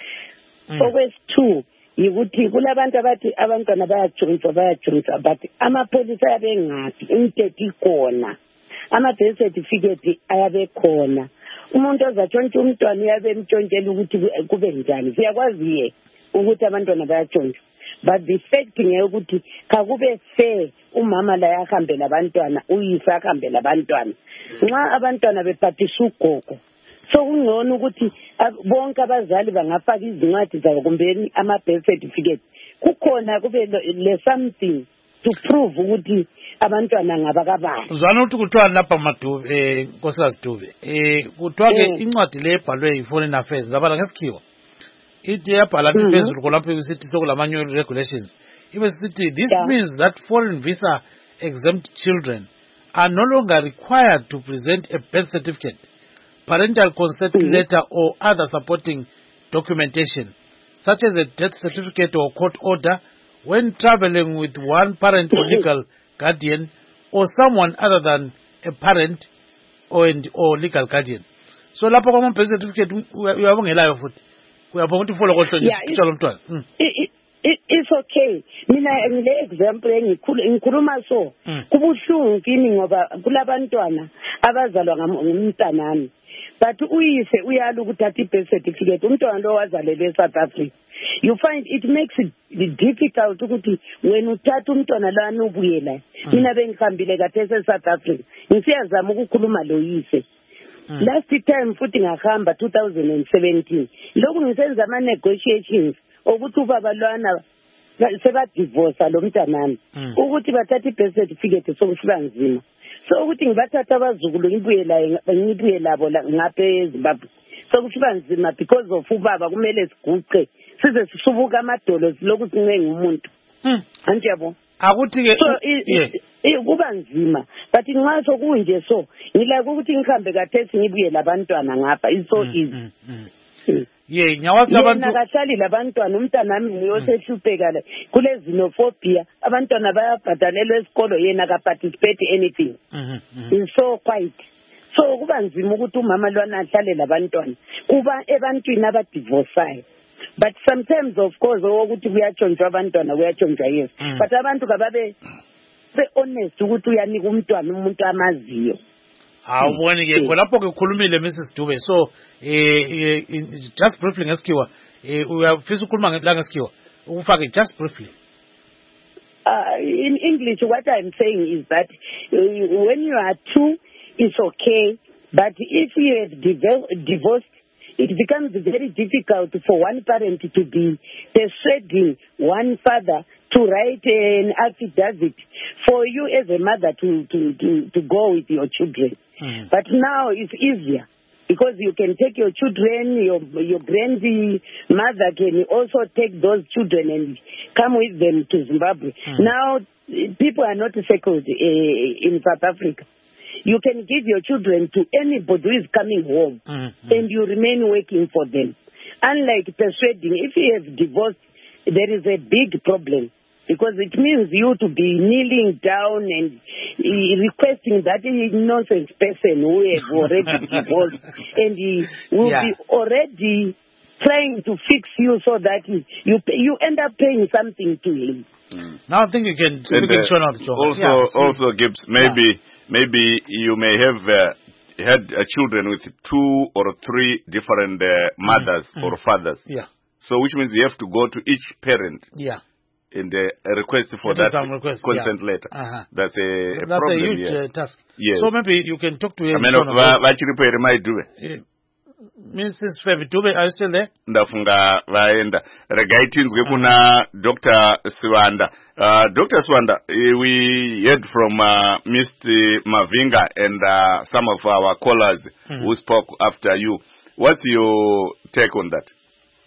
Okwesi-2 yikuthi kulabantu abathi abantwana bayajontshwa but amapolisa ayabengathi imthetho ikhona, ama-birth certificate ayabekhona. Umuntu ozatshontsha umntwana uyabe emtshontshela ukuthi kube njani. Siyakwazi ukuthi abantwana bayatshontshwa, but the fact ngekuthi kakube fair umama la yahambela abantwana uyise ahambela abantwana. Nxa abantwana bephathisa ugogo sokungcono ukuthi bonke abazali bangafaka izincwadi zabo kumbe ama-birth certificate. Kukhona kube le something to prove ukuthi abantwana ngabakabani. Uzwana ukuthi kuthiwa lapha Madube Nkosikazi Dube kuthiwa ke incwadi le ebhalwe yi-Foreign Affairs zabala ngesikhiwa ithi yabhala phezulu kolapho isithi sokulamanye regulations ibe sithi this means that foreign visa exempt children are no longer required to present a birth certificate, parental consent letter or other supporting documentation such as a death certificate or court order when traveling with one parent or legal guardian or someone other than a parent or legal guardian. So lapho kwa birth certificate uyabongelayo futhi uyabonga ukuthi follow kohlonje lomntwana. It's okay. Mina ngile example engikhuluma so kubuhlungu kimi ngoba kulabantwana abazalwa ngumntanami but uyise uyala ukuthatha i-birth certificate umntwana lo wazalelwe eSouth Africa. You find it makes it difficult ukuthi when uthatha umntwana lana ubuye la. Mina bengihambile kade eSouth Africa ngisiyazama ukukhuluma lo yise. Last time futhi ngahamba 2017 lokhu ngisenza ama negotiations ukuthi ubaba lwana seba divorce lo mntanami ukuthi bathatha i-birth certificate sokusiba nzima. so ukuthi ngibathatha abazukulu ngibuye labo ngapha eZimbabwe sokusiba nzima because of ubaba kumele siguqe size sisubuka amadolo siloku sincenga umuntu anti yabo akuthi-ke kuba nzima but nxa sokunje so ngilake ukuthi ngihambe kathesi ngibuye labantwana ngapha it's so easy nyawazi abantu akahlali labantwana umntana nami ngiyosehlupheka la kule xenophobia abantwana bayabhadalelwa esikolo yena akaparticipate anything is so quiet so kuba nzima ukuthi umama lwana ahlale labantwana kuba ebantwini abadivorceayo but sometimes of course ukuthi kuyatshontshwa abantwana kuyatshontshwa yes but abantu kababe honest ukuthi uyanika umntwana umuntu amaziyo awuboni-ke khonapho-ke ukhulumile Mrs. Dube so just briefly ngesikhiwa uyafisa ukhuluma la ngesikhiwa ukufake just briefly in English what I'm saying is that when you are two it's okay but if you have divorced it becomes very difficult for one parent to be persuading one father to write an affidavit for you as a mother to go with your children. But now it's easier because you can take your children, your grandmother can also take those children and come with them to Zimbabwe. Now people are not settled in South Africa. You can give your children to anybody who is coming home and you remain working for them. Unlike persuading, if you have divorced, there is a big problem because it means you to be kneeling down and requesting that nonsense person who have already divorced and he will be already trying to fix you so that you end up paying something to him. Now I think you can show out the job. Also Gibbs, maybe you may have had children with 2 or 3 different mothers or fathers. So which means you have to go to each parent. In the request for that consent letter. That's a problem. A huge task. Yes. So maybe you can talk to him. Mrs. Fevi Dube, are you still there? Ndafunga vaenda. Regaitinzwe kuna Dr. Swanda. Dr. Swanda, we heard from Mr. Mavinga and some of our callers who spoke after you. What's your take on that?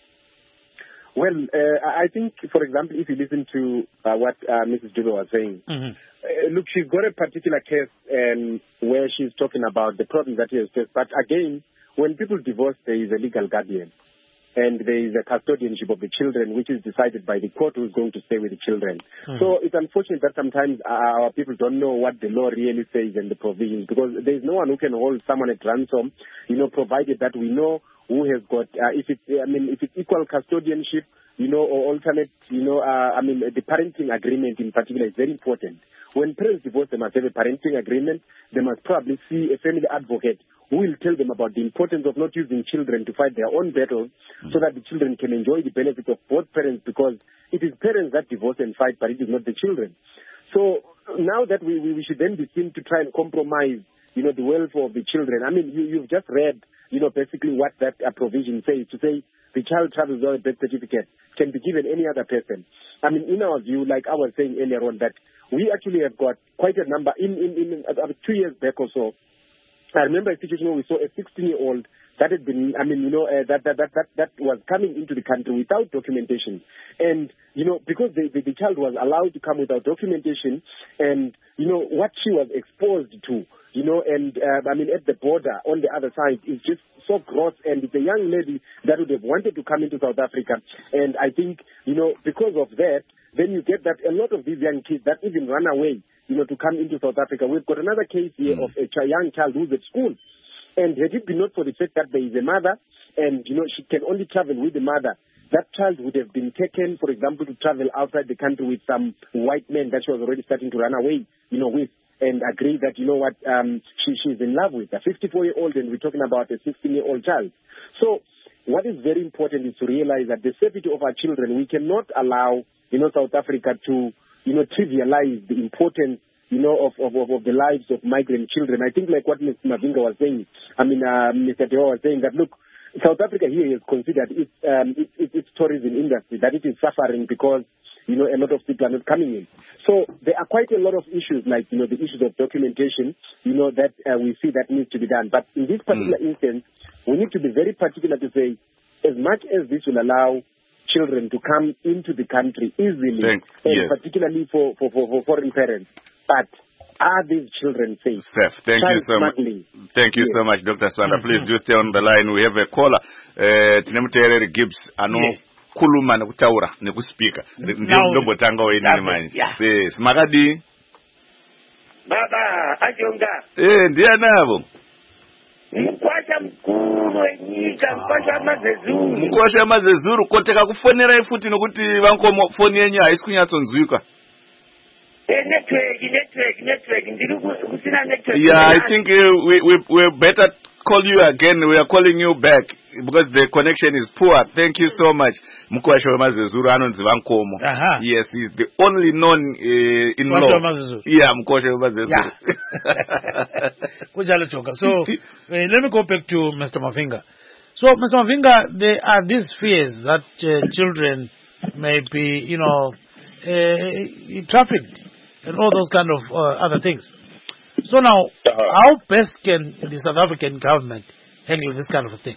Well, I think, for example, if you listen to what Mrs. Dube was saying, look, she's got a particular case where she's talking about the problems that he has faced. But again, when people divorce, there is a legal guardian. And there is a custodianship of the children, which is decided by the court who's going to stay with the children. So it's unfortunate that sometimes our people don't know what the law really says and the provisions, because there's no one who can hold someone at ransom, provided that we know who has got, if it's equal custodianship, or alternate, the parenting agreement in particular is very important. When parents divorce, they must have a parenting agreement. They must probably see a family advocate who will tell them about the importance of not using children to fight their own battles so that the children can enjoy the benefits of both parents, because it is parents that divorce and fight, but it is not the children. So now that we should then be seen to try and compromise, the welfare of the children. You've just read, basically what that provision says, to say the child travels without a birth certificate can be given any other person. In our view, like I was saying earlier on, that we actually have got quite a number, in 2 years back or so, I remember a situation where we saw a 16-year-old that had been, that was coming into the country without documentation. And, because the child was allowed to come without documentation, and, what she was exposed to, at the border on the other side is just so gross. And it's a young lady that would have wanted to come into South Africa. And I think, because of that, then you get that a lot of these young kids that even run away, to come into South Africa. We've got another case here of a young child who's at school. And had it been not for the fact that there is a mother and, she can only travel with the mother, that child would have been taken, for example, to travel outside the country with some white men that she was already starting to run away, with, and agree that, she's in love with a 54-year-old, and we're talking about a 16-year-old child. So what is very important is to realize that the safety of our children, we cannot allow, South Africa to, trivialize the importance, of the lives of migrant children. I think like what Mr. Mavinga was saying, Mr. Deo was saying that, look, South Africa here has considered its tourism industry, that it is suffering because, a lot of people are not coming in. So there are quite a lot of issues, like, the issues of documentation, that we see that needs to be done. But in this particular instance, we need to be very particular to say, as much as this will allow children to come into the country easily, particularly for foreign parents, but are these children safe? Thank you so much. Thank you so much, Dr. Swanda. Please do stay on the line. We have a caller. Tinemuterere Gibbs, kuluma nekutaura nekuspika. Ndobotanga waini manje. Yes, makadi. Baba, ajonga. Ndiye nabo. Mkwasha mkuru wenyika, mkwasha mazezuru. Mkwasha mazezuru, koteka kufonera ifuti nokuti vankomo foni yenyu haisi kunyatsonzwika. Network. Yeah, I think we better call you again. We are calling you back because the connection is poor. Thank you so much. Mkwasha Mazezuru anonzi vankomo. Yes, he's the only known in-law. Yeah, Mkwasha Mazezuru. So, let me go back to Mr. Mavinga. So, Mr. Mavinga, there are these fears that children may be, trafficked and all those kind of other things. So now, how best can the South African government handle this kind of a thing?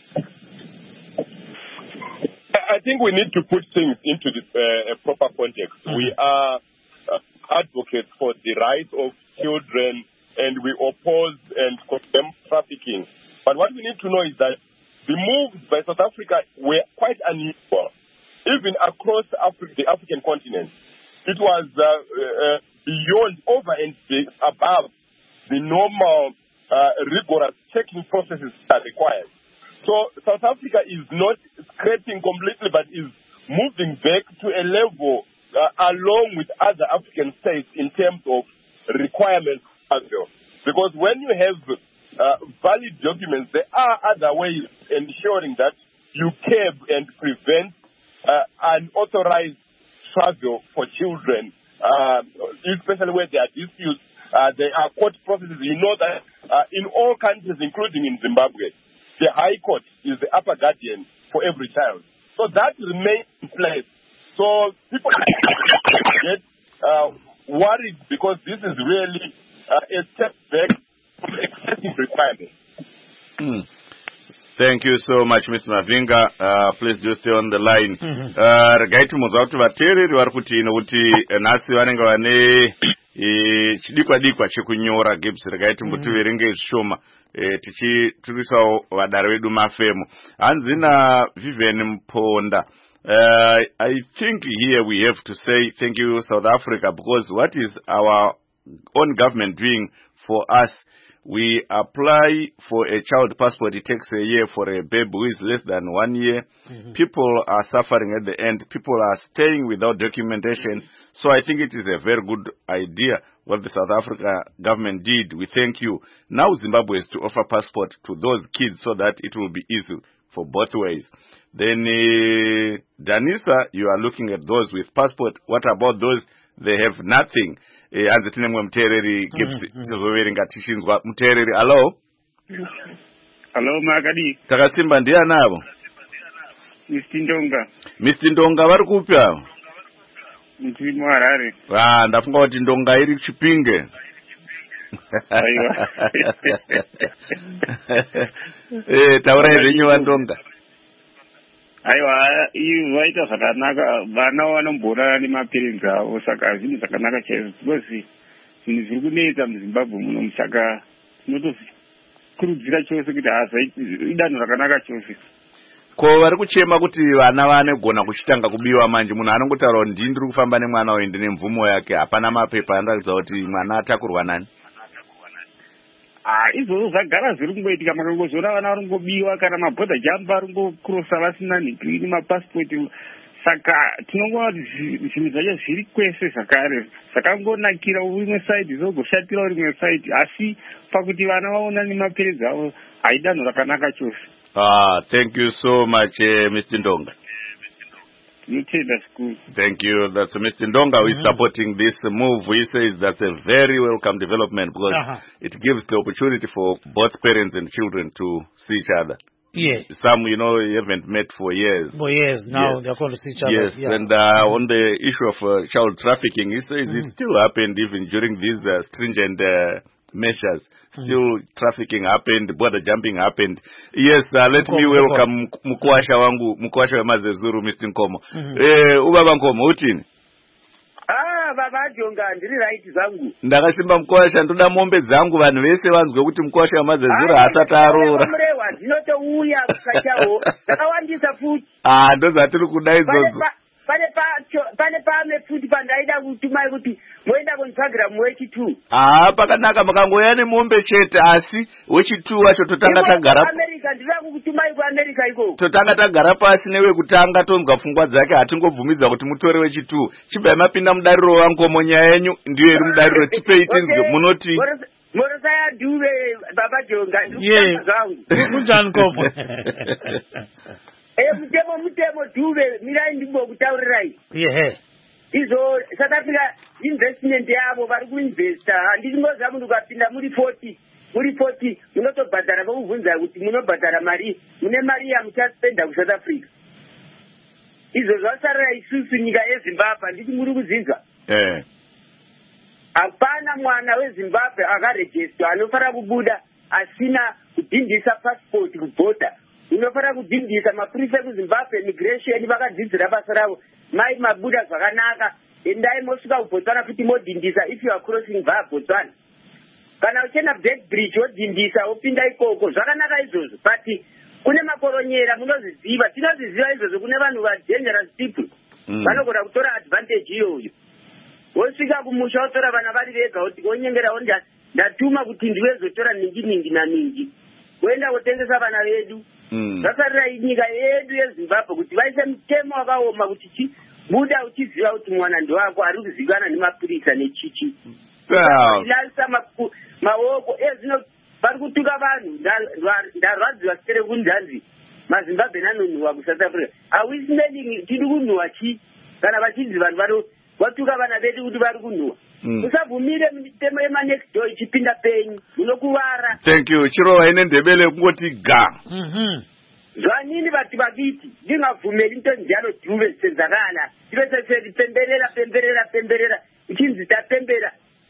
I think we need to put things into a proper context. We are advocates for the rights of children, and we oppose and condemn trafficking. But what we need to know is that the moves by South Africa were quite unusual. Even across the African continent, it was beyond, over and above the normal rigorous checking processes that are required. So South Africa is not scraping completely, but is moving back to a level along with other African states in terms of requirements. Because when you have valid documents, there are other ways ensuring that you curb and prevent unauthorized travel for children, especially where there are disputes. There are court processes. You know that in all countries, including in Zimbabwe, the High Court is the upper guardian for every child. So that remains in place. So people get worried because this is really a step back from excessive requirements. Thank you so much, Mr. Mavinga. Please do stay on the line. Regaiti muzwa kuti vateereri vari kuti nokuti nhasi vanenge vane chidikwa chekunyora Gibbs. Regaiti mutiverenge zvishoma tichiturisawo vadare vedu mafemo. Hanzi naVivian Mponda. I think here we have to say thank you, South Africa, because what is our own government doing for us? We apply for a child passport. It takes a year for a baby who is less than 1 year. People are suffering at the end. People are staying without documentation. So I think it is a very good idea what the South Africa government did. We thank you. Now Zimbabwe is to offer passport to those kids so that it will be easy for both ways. Then Danisa, you are looking at those with passport. What about those? They have nothing. Anzi tine mwe mtereri Gibbs tizoverenga tishinzwa mtereri. Hello Makadi. Takasimba ndiani avo? Mr. Ndonga vari kupi avo? Ndiri muHarare. Ndafunga kuti Ndonga iri Chipinge. Aiwa. Taurai zvenyu vaNdonga. Aiwa, vaita zvakanaka, vana vanomborara nemaperenzi avo, saka zvinhu zvakanaka chaizvo. Because zvinhu zviri kunetsa muZimbabwe muno, saka tinotokurudzira chose kuti idanho rakanaka chose. Ko vari kuchema kuti vana vanogona kuchitanga kubiwa manje. Munhu anongotaura kuti ndiri kufamba nemwana uyu ndine mvumo yake, hapana mapepa anoratidza kuti mwana atakurwa nani. Izvozvo zvagara zviri kungoitika. Makangozviona vana vari kungobiwa kana mabhodha jamba vari kungokurosa vasina nhiki nemapasipoti. Saka tinongoona kuti zvinhu zvacho zviri kwese zvakare zvakangonakira rimwe saidi zvogoshatira rimwe saidi, asi pakuti vana vaona nemaperedzi avo haidanho rakanaka chose. Thank you so much, Mr. Ndonga. Thank you. That's Mr. Ndonga who is supporting this move. He says that's a very welcome development because it gives the opportunity for both parents and children to see each other. Yeah. Some, haven't met for years. For years now, Yes. they're going to see each other. Yes, Yeah. and on the issue of child trafficking, he says it still happened even during these stringent measures. Still trafficking happened, border jumping happened. Yes, let me welcome Mkwasha Mazezuru, Mr. Nkomo. Ubaba Nkomo, utini? Baba Jonga, ndiri right zangu. Ndakasimba Mkwasha, ndoda mombe dzangu vanhu vese vanzwe kuti Mkwasha Mazezuru hasati arora. Mrewa, ndinotouya kukachawo. Ndakawandisa futi. Ndozatiri kuda izvozvo. Pane pame futi pandaida kutumai kuti moenda kunitsvagira wechi2. Pakanaka makangoya nemombe chete asi wechi2 wacho totanga tagara. America ndira kukutumai kuAmerica iko. Totanga tagara pasi newe kutanga tonzwa pfungwa dzake hatingobvumidza kuti mutore wechi2. Chibai mapinda mudariro wankomo nyaya yenyu ndiyo iri mudariro tipei tinzwe munoti. Morosaya Dube Baba Jonga. Yeah. Kunjani Nkomo? Mutemo Dube mirai ndimbo kutaurirai. Yeah. Izo South Africa investment yavo vari kuinvesta handingoza munhu ukapinda muri 40 munotobhadhara vokubvunza kuti munobhadhara mari mune mari yamuchaspenda kuSouth Africa. Izvo zvasarira isusu nyika yeZimbabwe handiti muri kuzinzwa. Hapana mwana weZimbabwe akarejestwa anofanira kubuda asina kudhindisa passport kubhodha. Unofanira kudhindisa mapurisa ekuZimbabwe immigration vakadzidzira basa ravo. Mai mabuda zvakanaka endai mosvika kuBotswana kuti modhindisa if you are crossing via Botswana. Kana uchena Black Bridge wodhindisa wopinda ikoko zvakanaka izvozvo but kune makoronyera munozviziva tinozviziva izvozvo kune vanhu dangerous people vanogona kutora advantage iyoyo. Wosvika kumusha wotora vana vari vega kuti wonyengerawo ndatuma kuti ndiwezotora ningi naningi woenda wotengesa vana vedu. Zvasarira nyika yedu yeZimbabwe kuti vaise mutemo wakaoma kuti buda uchiziva kuti mwana ndowako ari kuzivikanwa nemapurisa nechichi. Ilalisa maoko ezvino vari kutuka vanhu ndarwadziwa sere kunzanzi maZimbabwe nanonhuhwa kuSouth Africa. Are we smelling tiri kunhuhwa chi kana vachinzi vanhu vari vatuka vana vedu kuti vari kunhuhwa. Usabvumire mitemo yemanext door ichipinda penyu munokuvara. Thank you. Chirova ine ndebele kungoti ga. Zvanini vati vakiti ndingavhumeri ntonjalo Dube senzakana tiveseseri pemberera ichinzi tapembera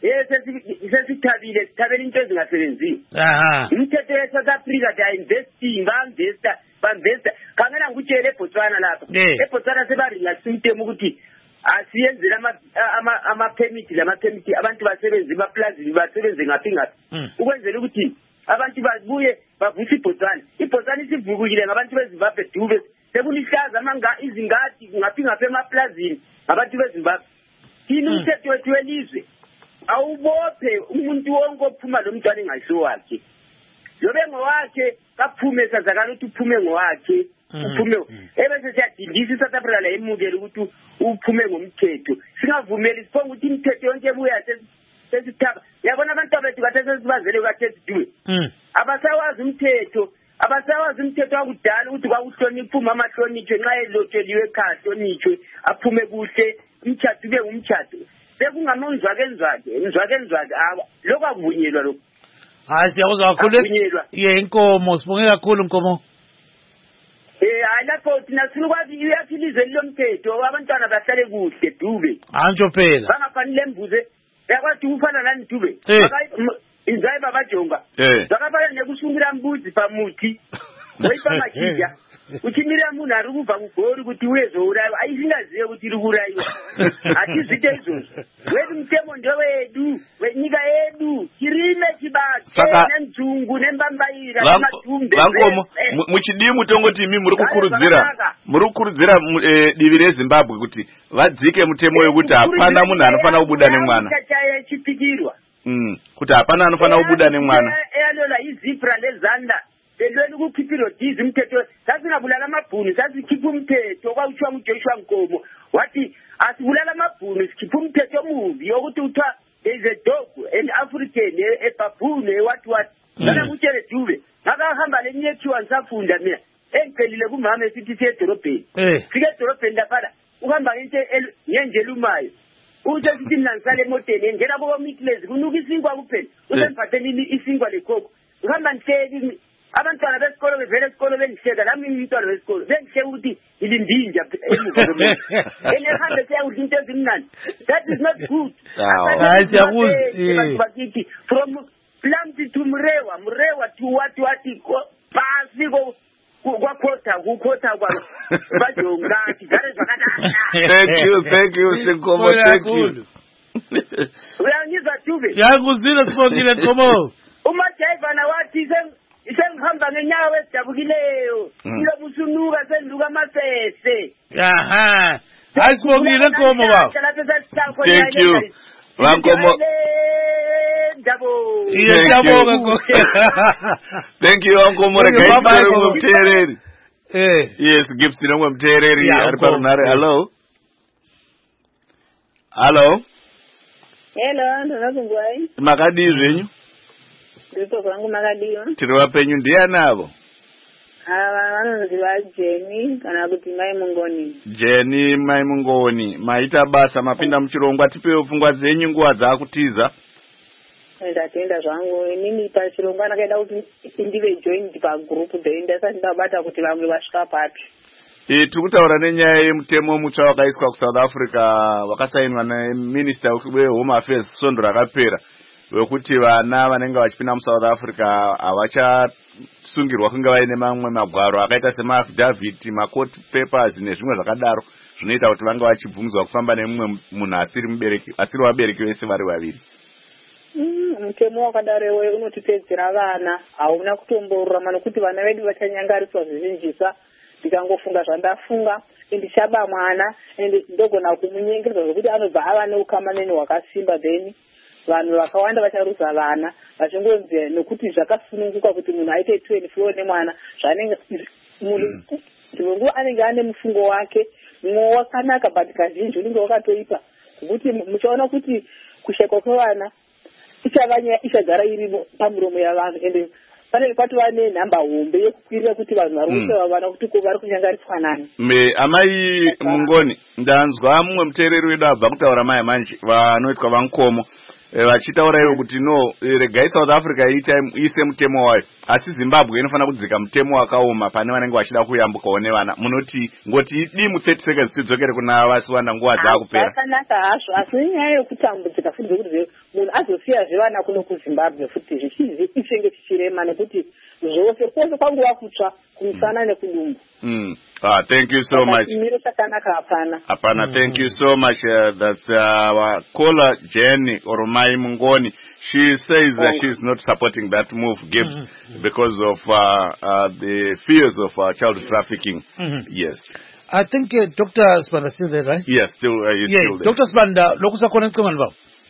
sesitabile sitabele into ezingasebenziyo. Imithetho yeSouth Africa tainvesting vainvesta kangena nguchele eBotswana lapha. eBotswana sebaringasi umtemo ukuthi asiyenzela ama-permit lama-permit abantu basebenze emaplazini basebenze ngaphi ukwenzela ukuthi abantu babuye bavuse iBotswana isivukukile ngabantu beZimbabwe Dube sekulihlaza izingadi ngaphi emaplazini ngabantu beZimbabwe. Thina umthetho wethu welizwe awubophe umuntu wonke ophuma lo mntwana engayisiwo wakhe yobe ngowakhe kaphume sazakala ukuthi uphume ngowakhe uphume ebese siyadindisa iSouth Africa la emukela ukuthi uphume ngomthetho singavumeli siphonga ukuthi imithetho yonke ebuya sesithaba. Yabona abantu bethu kade sesibazele kaThesi Dube abasawazi umthetho wakudala ukuthi kwakuhlonipha umama hlonitshwe nxa elotsheliwe ekhaya hlonitshwe aphume kuhle umthatho ube ngumthatho sekungamonzwakenzwake lokho akuvunyelwa lokho. Hayi siyakuzwa kakhulu. Inkomo sibonge kakhulu Nkomo. Hayi lapho thina silukwazi iyaphilizwe lomthetho abantwana bahlale kuhle Dube. Antsho phela. Bangafanele embuze yakwathi ufana nani Dube. Inzayi Baba Jonga. Zakafana nekusungira mbuzi pamuti. Wayipamachija. Uchimira munhu ari kubva kugori kuti uyezouraiwa aisingazive kuti iri kuraiwa hatizvite izvozvo wedu mutemo ndewedu wenyika yedu chirime chibate nenzungu nembambaira nemadhumbe. Vankomo muchidii mutongoti imi muri kukurudzira divi reZimbabwe kuti vadzike mutemo wekuti hapana munhu anofanira kubuda nemwana chipikirwa kuti hapana anofanira kubuda nemwana eyalola izipra lezanda Lelweni kukhipiro dizi umthetho sasingabulala amabhunu sasikhipha umthetho kwakuthiwa uJoshua Nkomo wathi asibulala amabhunu sikhipha umthetho omubi yokuthi uthiwa there is a dog an African a baboon what kana kutshele Dube ngakahamba lenyethiwa ngisafunda mina engicelile kumama esithi sedorobheni fike edorobheni lapha uhamba into ngenjelumayo uthe sithi mina ngisale emoteni ngena koba Midlands kunuka isinkwa kuphela usemphatheni isinkwa lekhokho uhamba nhleli abantwana besikolo bevele esikolo bengihleka nami ngiyintwana besikolo bengihleka ukuthi ilindinja emuva komuntu enehambe siyakudla into ezimnandi. That is not good. Bakithi from Plamti to Murewa to what pasi kwakhotha kwa bajonga sigare zakana. Thank you Senkomo, thank you. Uyangizwa Dube? Yakuzwile Sibongile Nkomo. Umajayiva nawathi sengihamba ngenyawo esidabukileyo ilobusunuka senduka amasese. Aha. Hayi Sibongile Nkomo baba. Thank you. Wankomo. Thank you Wankomo Mtereri. Yes, Gibson Mtereri Arparnare. Hello. Hello, ndinozungwai. Makadi zvenyu? Ndito kwangu makadiwa. Tiri wapenyu ndiani avo? Vanonzi vaJeni kana kuti Mai Mungoni. Jeni Mai Mungoni. Maita basa mapinda muchirongwa tipewo pfungwa dzenyu nguva dzakutiza. Ndatenda zvangu inini pachirongwa ndakaenda kuti ndive joined pagroup ndasati ndabata kuti vamwe vasvika papi. Tiri kutaura nenyaya yemutemo mutsva wakaiswa kuSouth Africa wakasainwa neMinister weHome Affairs Sondo rakapera wekuti vana vanenge vachipinda muSouth Africa havachasungirwa kunge vaine mamwe magwaro akaita semaaffidavit, macourt papers nezvimwe zvakadaro zvinoita kuti vange vachibvumidzwa kufamba nemumwe munhu asiri vabereki vese vari vaviri. Mutemo wakadaro unotipedzera vana hauna kutombororama nokuti vana vedu vachanyangariswa zvizhinjisa. Ndikangofunga zvandafunga ndichaba mwana ende ndogona kumunyengedza zvokuti anobva ava neukamaneni hwakasimba then vanhu vakawanda vacharuza vana vachingonzi nokuti zvakasununguka kuti munhu aite 24 nemwana zvanenge munhu nguva anenge ane mufungo wake mumwe wakanaka but kazhinji unenge wakatoipa zvokuti muchaona kuti kushekwa kwevana ichagara iri pamuromo yavanhu ende pane patova nenhamba hombe yekukwirira kuti vanhu vari kuseva vana kuti vari kunyangariswa nani. Amai Mungoni, ndanzwa mumwe muteereri wedu abva kutaura mai manje vanoitwa Vankomo vachitaura ivo kuti no regai South Africa iise mutemo wayo asi Zimbabwe inofanira kudzika mutemo wakaoma pane vanenge vachida kuyambukawo nevana. Munoti ngoti idii 30 seconds tidzokere kuna vasiwanda nguva dzaakupera. Zvakanaka hazvo asi nyaya yekutambudzika futi kuti munhu azosiyazve vana kuno kuZimbabwe futi zvichenge chichirema nekuti zvose kwose kwanguva kutsva kumusana nekudumbu. Thank you so much. Apana, thank you so much. That's our caller Jenny or Mai Mungoni. She says that she is not supporting that move, Gibbs, because of the fears of child trafficking. Yes. I think Dr. Sibanda is still there, right? Yes, still still there. Dr. Sibanda, lokusa connect man.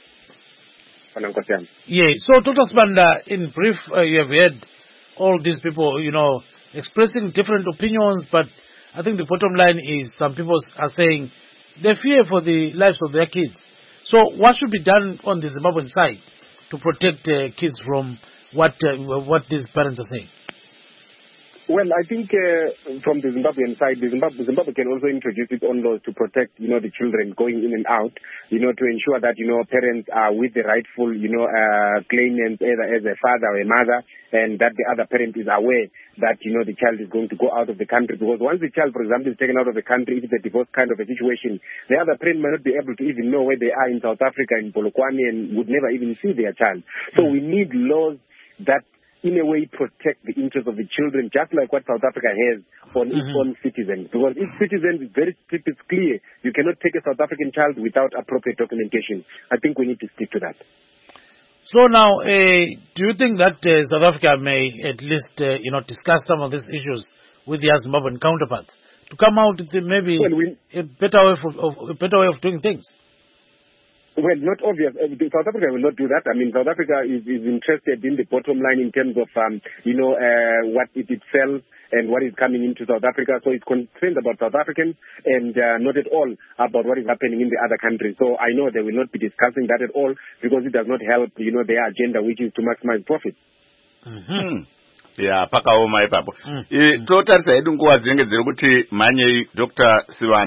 Yeah. So Dr. Sibanda, in brief, you have heard all these people, expressing different opinions, but I think the bottom line is some people are saying they fear for the lives of their kids. So what should be done on the Zimbabwean side to protect kids from what these parents are saying? Well, I think from the Zimbabwean side, Zimbabwe can also introduce its own laws to protect, the children going in and out, to ensure that, parents are with the rightful, claimants, either as a father or a mother, and that the other parent is aware that, the child is going to go out of the country. Because once the child, for example, is taken out of the country, if it's a divorce kind of a situation, the other parent might not be able to even know where they are in South Africa, in Polokwane, and would never even see their child. So we need laws that in a way protect the interests of the children, just like what South Africa has on its own citizens. Because its citizens is very strict, it's clear. You cannot take a South African child without appropriate documentation. I think we need to stick to that. So now, do you think that South Africa may at least, discuss some of these issues with their Zimbabwean counterparts to come out with maybe a better way of doing things? Well, not obvious. South Africa will not do that. I mean, South Africa is interested in the bottom line in terms of, what it sells and what is coming into South Africa. So it's concerned about South Africans and not at all about what is happening in the other countries. So I know they will not be discussing that at all because it does not help, their agenda, which is to maximize profit. Yeah, pakaoma ipapo. Totarisa hedu nguva dzinenge dziri kuti mhanyei Dr. Sibanda.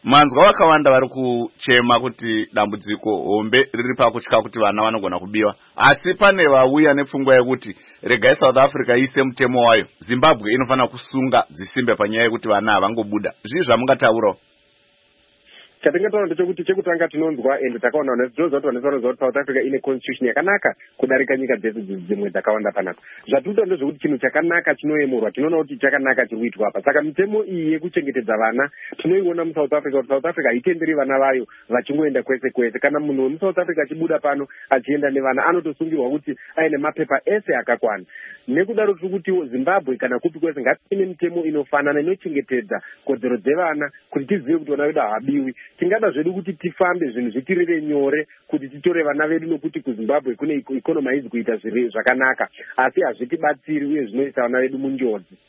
manzwa vakawanda vari kuchema kuti dambudziko hombe riri pakutya kuti vana vanogona kubiwa, asi pane vauya nepfungwa yekuti regai South Africa ise mutemo wayo, Zimbabwe inofanira kusunga dzisimbe panyaya yekuti vana havangobuda. Zvii zvamungataurawo? chatingataura ndechekuti chekutanga tinonzwa ende takaona nezvinoza kuti vanotaura kuti South Africa ine constitution yakanaka kudarika nyika dzedu dzimwe dzakawanda panapa. Zvatinoita ndezvekuti chinhu chakanaka chinoyemurwa, tinoona kuti chakanaka chiri kuitwa apa. Saka mitemo iyi yekuchengetedza vana tinoiona muSouth Africa kuti South Africa haitenderi vana vayo vachingoenda kwese kwese. Kana munhu wemuSouth Africa achibuda pano achienda nevana anotosungirwa kuti aine mapepa ese akakwana. Nekudaro tiri kuti Zimbabwe kana kupi kwese ngative mitemo inofanana inochengetedza kodzero dzevana kuti tizive kuti vana vedu havabiwi. Tingada zvedu kuti tifambe zvinhu zvitirire nyore kuti titore vana vedu nokuti kuZimbabwe kune ikonomi haizi kuita zviri zvakanaka, asi hazvitibatsiri uye zvinoisa vana vedu munjodzi.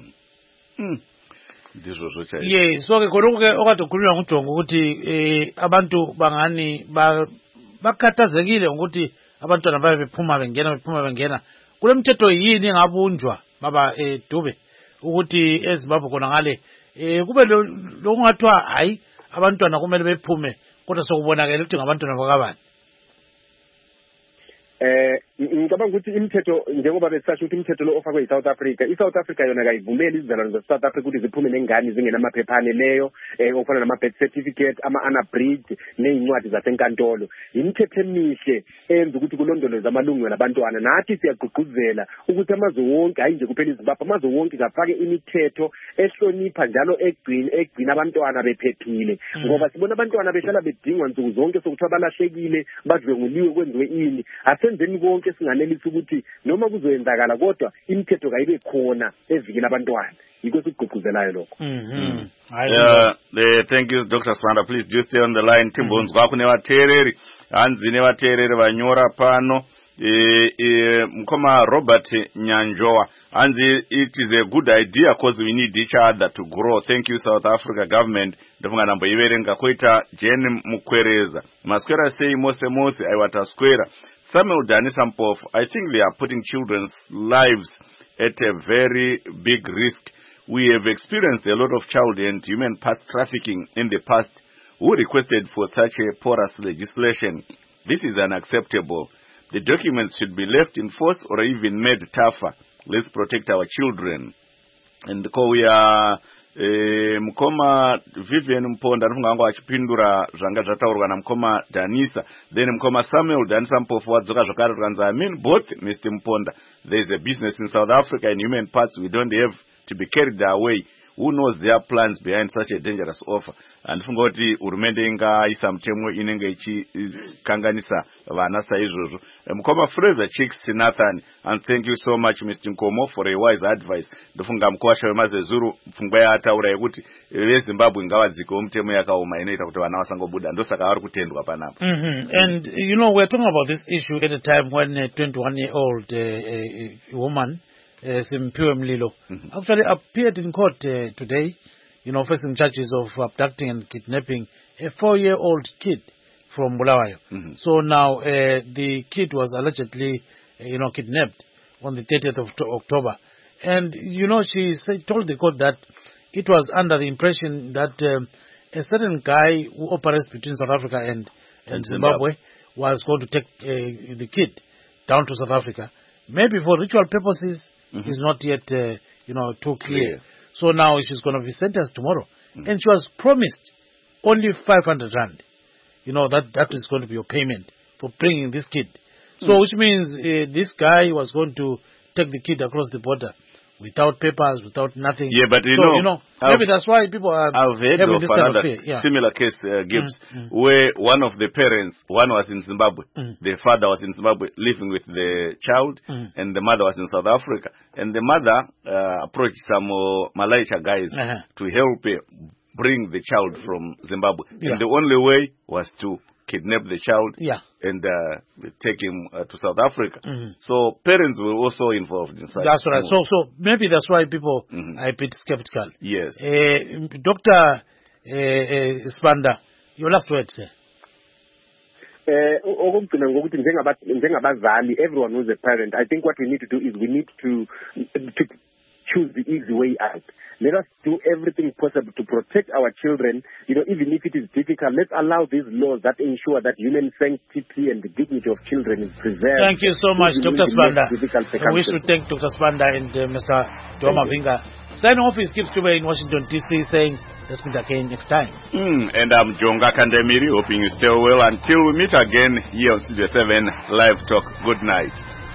Ndizvozvo chaizvo. Yes, so ke khona ke okatokhuluma nguJongo ukuthi abantu bangani bakhathazekile ukuthi abantwana babe bephuma bengena. Kule mthetho yini engabunjwa baba Dube ukuthi eZimbabwe khona ngale kube lo kungathiwa hayi abantwana kumele bephume kodwa sokubonakala ukuthi ngabantwana bakabani? Ngicabanga ukuthi imithetho njengoba besasho ukuthi imithetho lo ofakwe yiSouth Africa, iSouth Africa yona kayivumeli izizalwane zaseSouth Africa ukuthi ziphume nengane zingenamaphephane leyo okufana nama-birth certificate, ama-unabridged ney'ncwadi zasenkantolo. Imithetho emihle eyenza ukuthi kulondolozwe amalungelo abantwana. Nathi siyagqugquzela ukuthi amazwe wonke, hayi nje kuphela iZimbabwe, amazwe wonke kafake imithetho ehlonipha njalo egcina abantwana bephephile. Ngoba sibona abantwana behlala bedingwa nsuku zonke sokuthiwa balahlekile, badlwenguliwe, kwenziwe ini. Asenzeni konke singanelisi ukuthi noma kuzoyenzakala kodwa imithetho kayibe khona evikela abantwana. Yikho sikugqugquzelayo lokho. Thank you Dr. Swanda. Please do stay on the line. Timbonzwa kune vateereri, hanzi nevateereri vanyora pano. Mkoma Robert Nyanjoa, hanzi it is a good idea because we need each other to grow. Thank you South Africa government. Ndofunga nambo iverenga koita Jane Mukwereza. Maskwera say mose aiwata square. Samuel Danisampof, I think they are putting children's lives at a very big risk. We have experienced a lot of child and human trafficking in the past. Who requested for such a porous legislation? This is unacceptable. The documents should be left in force or even made tougher. Let's protect our children. And we are Mkoma Vivian Mponda nfunga achipindura zvanga zvataurwa na Mkoma Danisa, then Mkoma Samuel Danisampofu wadzoka zvakare tukanza. I mean both Mr. Mponda, there is a business in South Africa and human parts we don't have to be carried away. Who knows their plans behind such a dangerous offer? And funga kuti urumende ingaisa mtemo inenge ichikanganisa vana saizvozvo. Mkoma Fraser Chicks Nathan, and thank you so much Mr. Nkomo for a wise advice. Ndofunga mkwasha wemazezuru mfungwa yataura yekuti veZimbabwe ngavadzike mtemo yakaoma inoita kuti vana vasangobuda, ndosaka vari kutendwa panapa. And you know, we're talking about this issue at a time when a 21-year-old woman Simpiwe Mlilo actually appeared in court today, you know, facing charges of abducting and kidnapping a 4-year-old kid from Bulawayo. So now the kid was allegedly, kidnapped on the 30th of October. And, you know, she told the court that it was under the impression that a certain guy who operates between South Africa and Zimbabwe was going to take the kid down to South Africa. Maybe for ritual purposes, is not yet, too clear. So now she's going to be sentenced tomorrow. And she was promised only 500 rand. You know, that is going to be your payment for bringing this kid. So which means this guy was going to take the kid across the border without papers, without nothing. Yeah, but you know, maybe that's why people are I've heard having of this kind another of fear. similar case, Gibbs, where one of the parents, one was in Zimbabwe, the father was in Zimbabwe living with the child, and the mother was in South Africa. And the mother approached some Malaysia guys to help bring the child from Zimbabwe. And the only way was to kidnap the child and take him to South Africa. So parents were also involved in such. That's right. So maybe that's why people are a bit skeptical. Yes. Dr. Spanda, your last word, sir. Njengabazali, everyone who's a parent, I think what we need to do is we need to choose the easy way out. Let us do everything possible to protect our children, even if it is difficult. Let's allow these laws that ensure that human sanctity and the dignity of children is preserved. Thank you so much, Dr. Sibanda. I wish to thank Dr. Sibanda and Mr. Dwama Vinga. Signing off is Gibbs Tuba in Washington, D.C. saying, let's meet again next time. And I'm Jonga Kandemiri, hoping you stay well until we meet again here on Studio 7 Live Talk. Good night.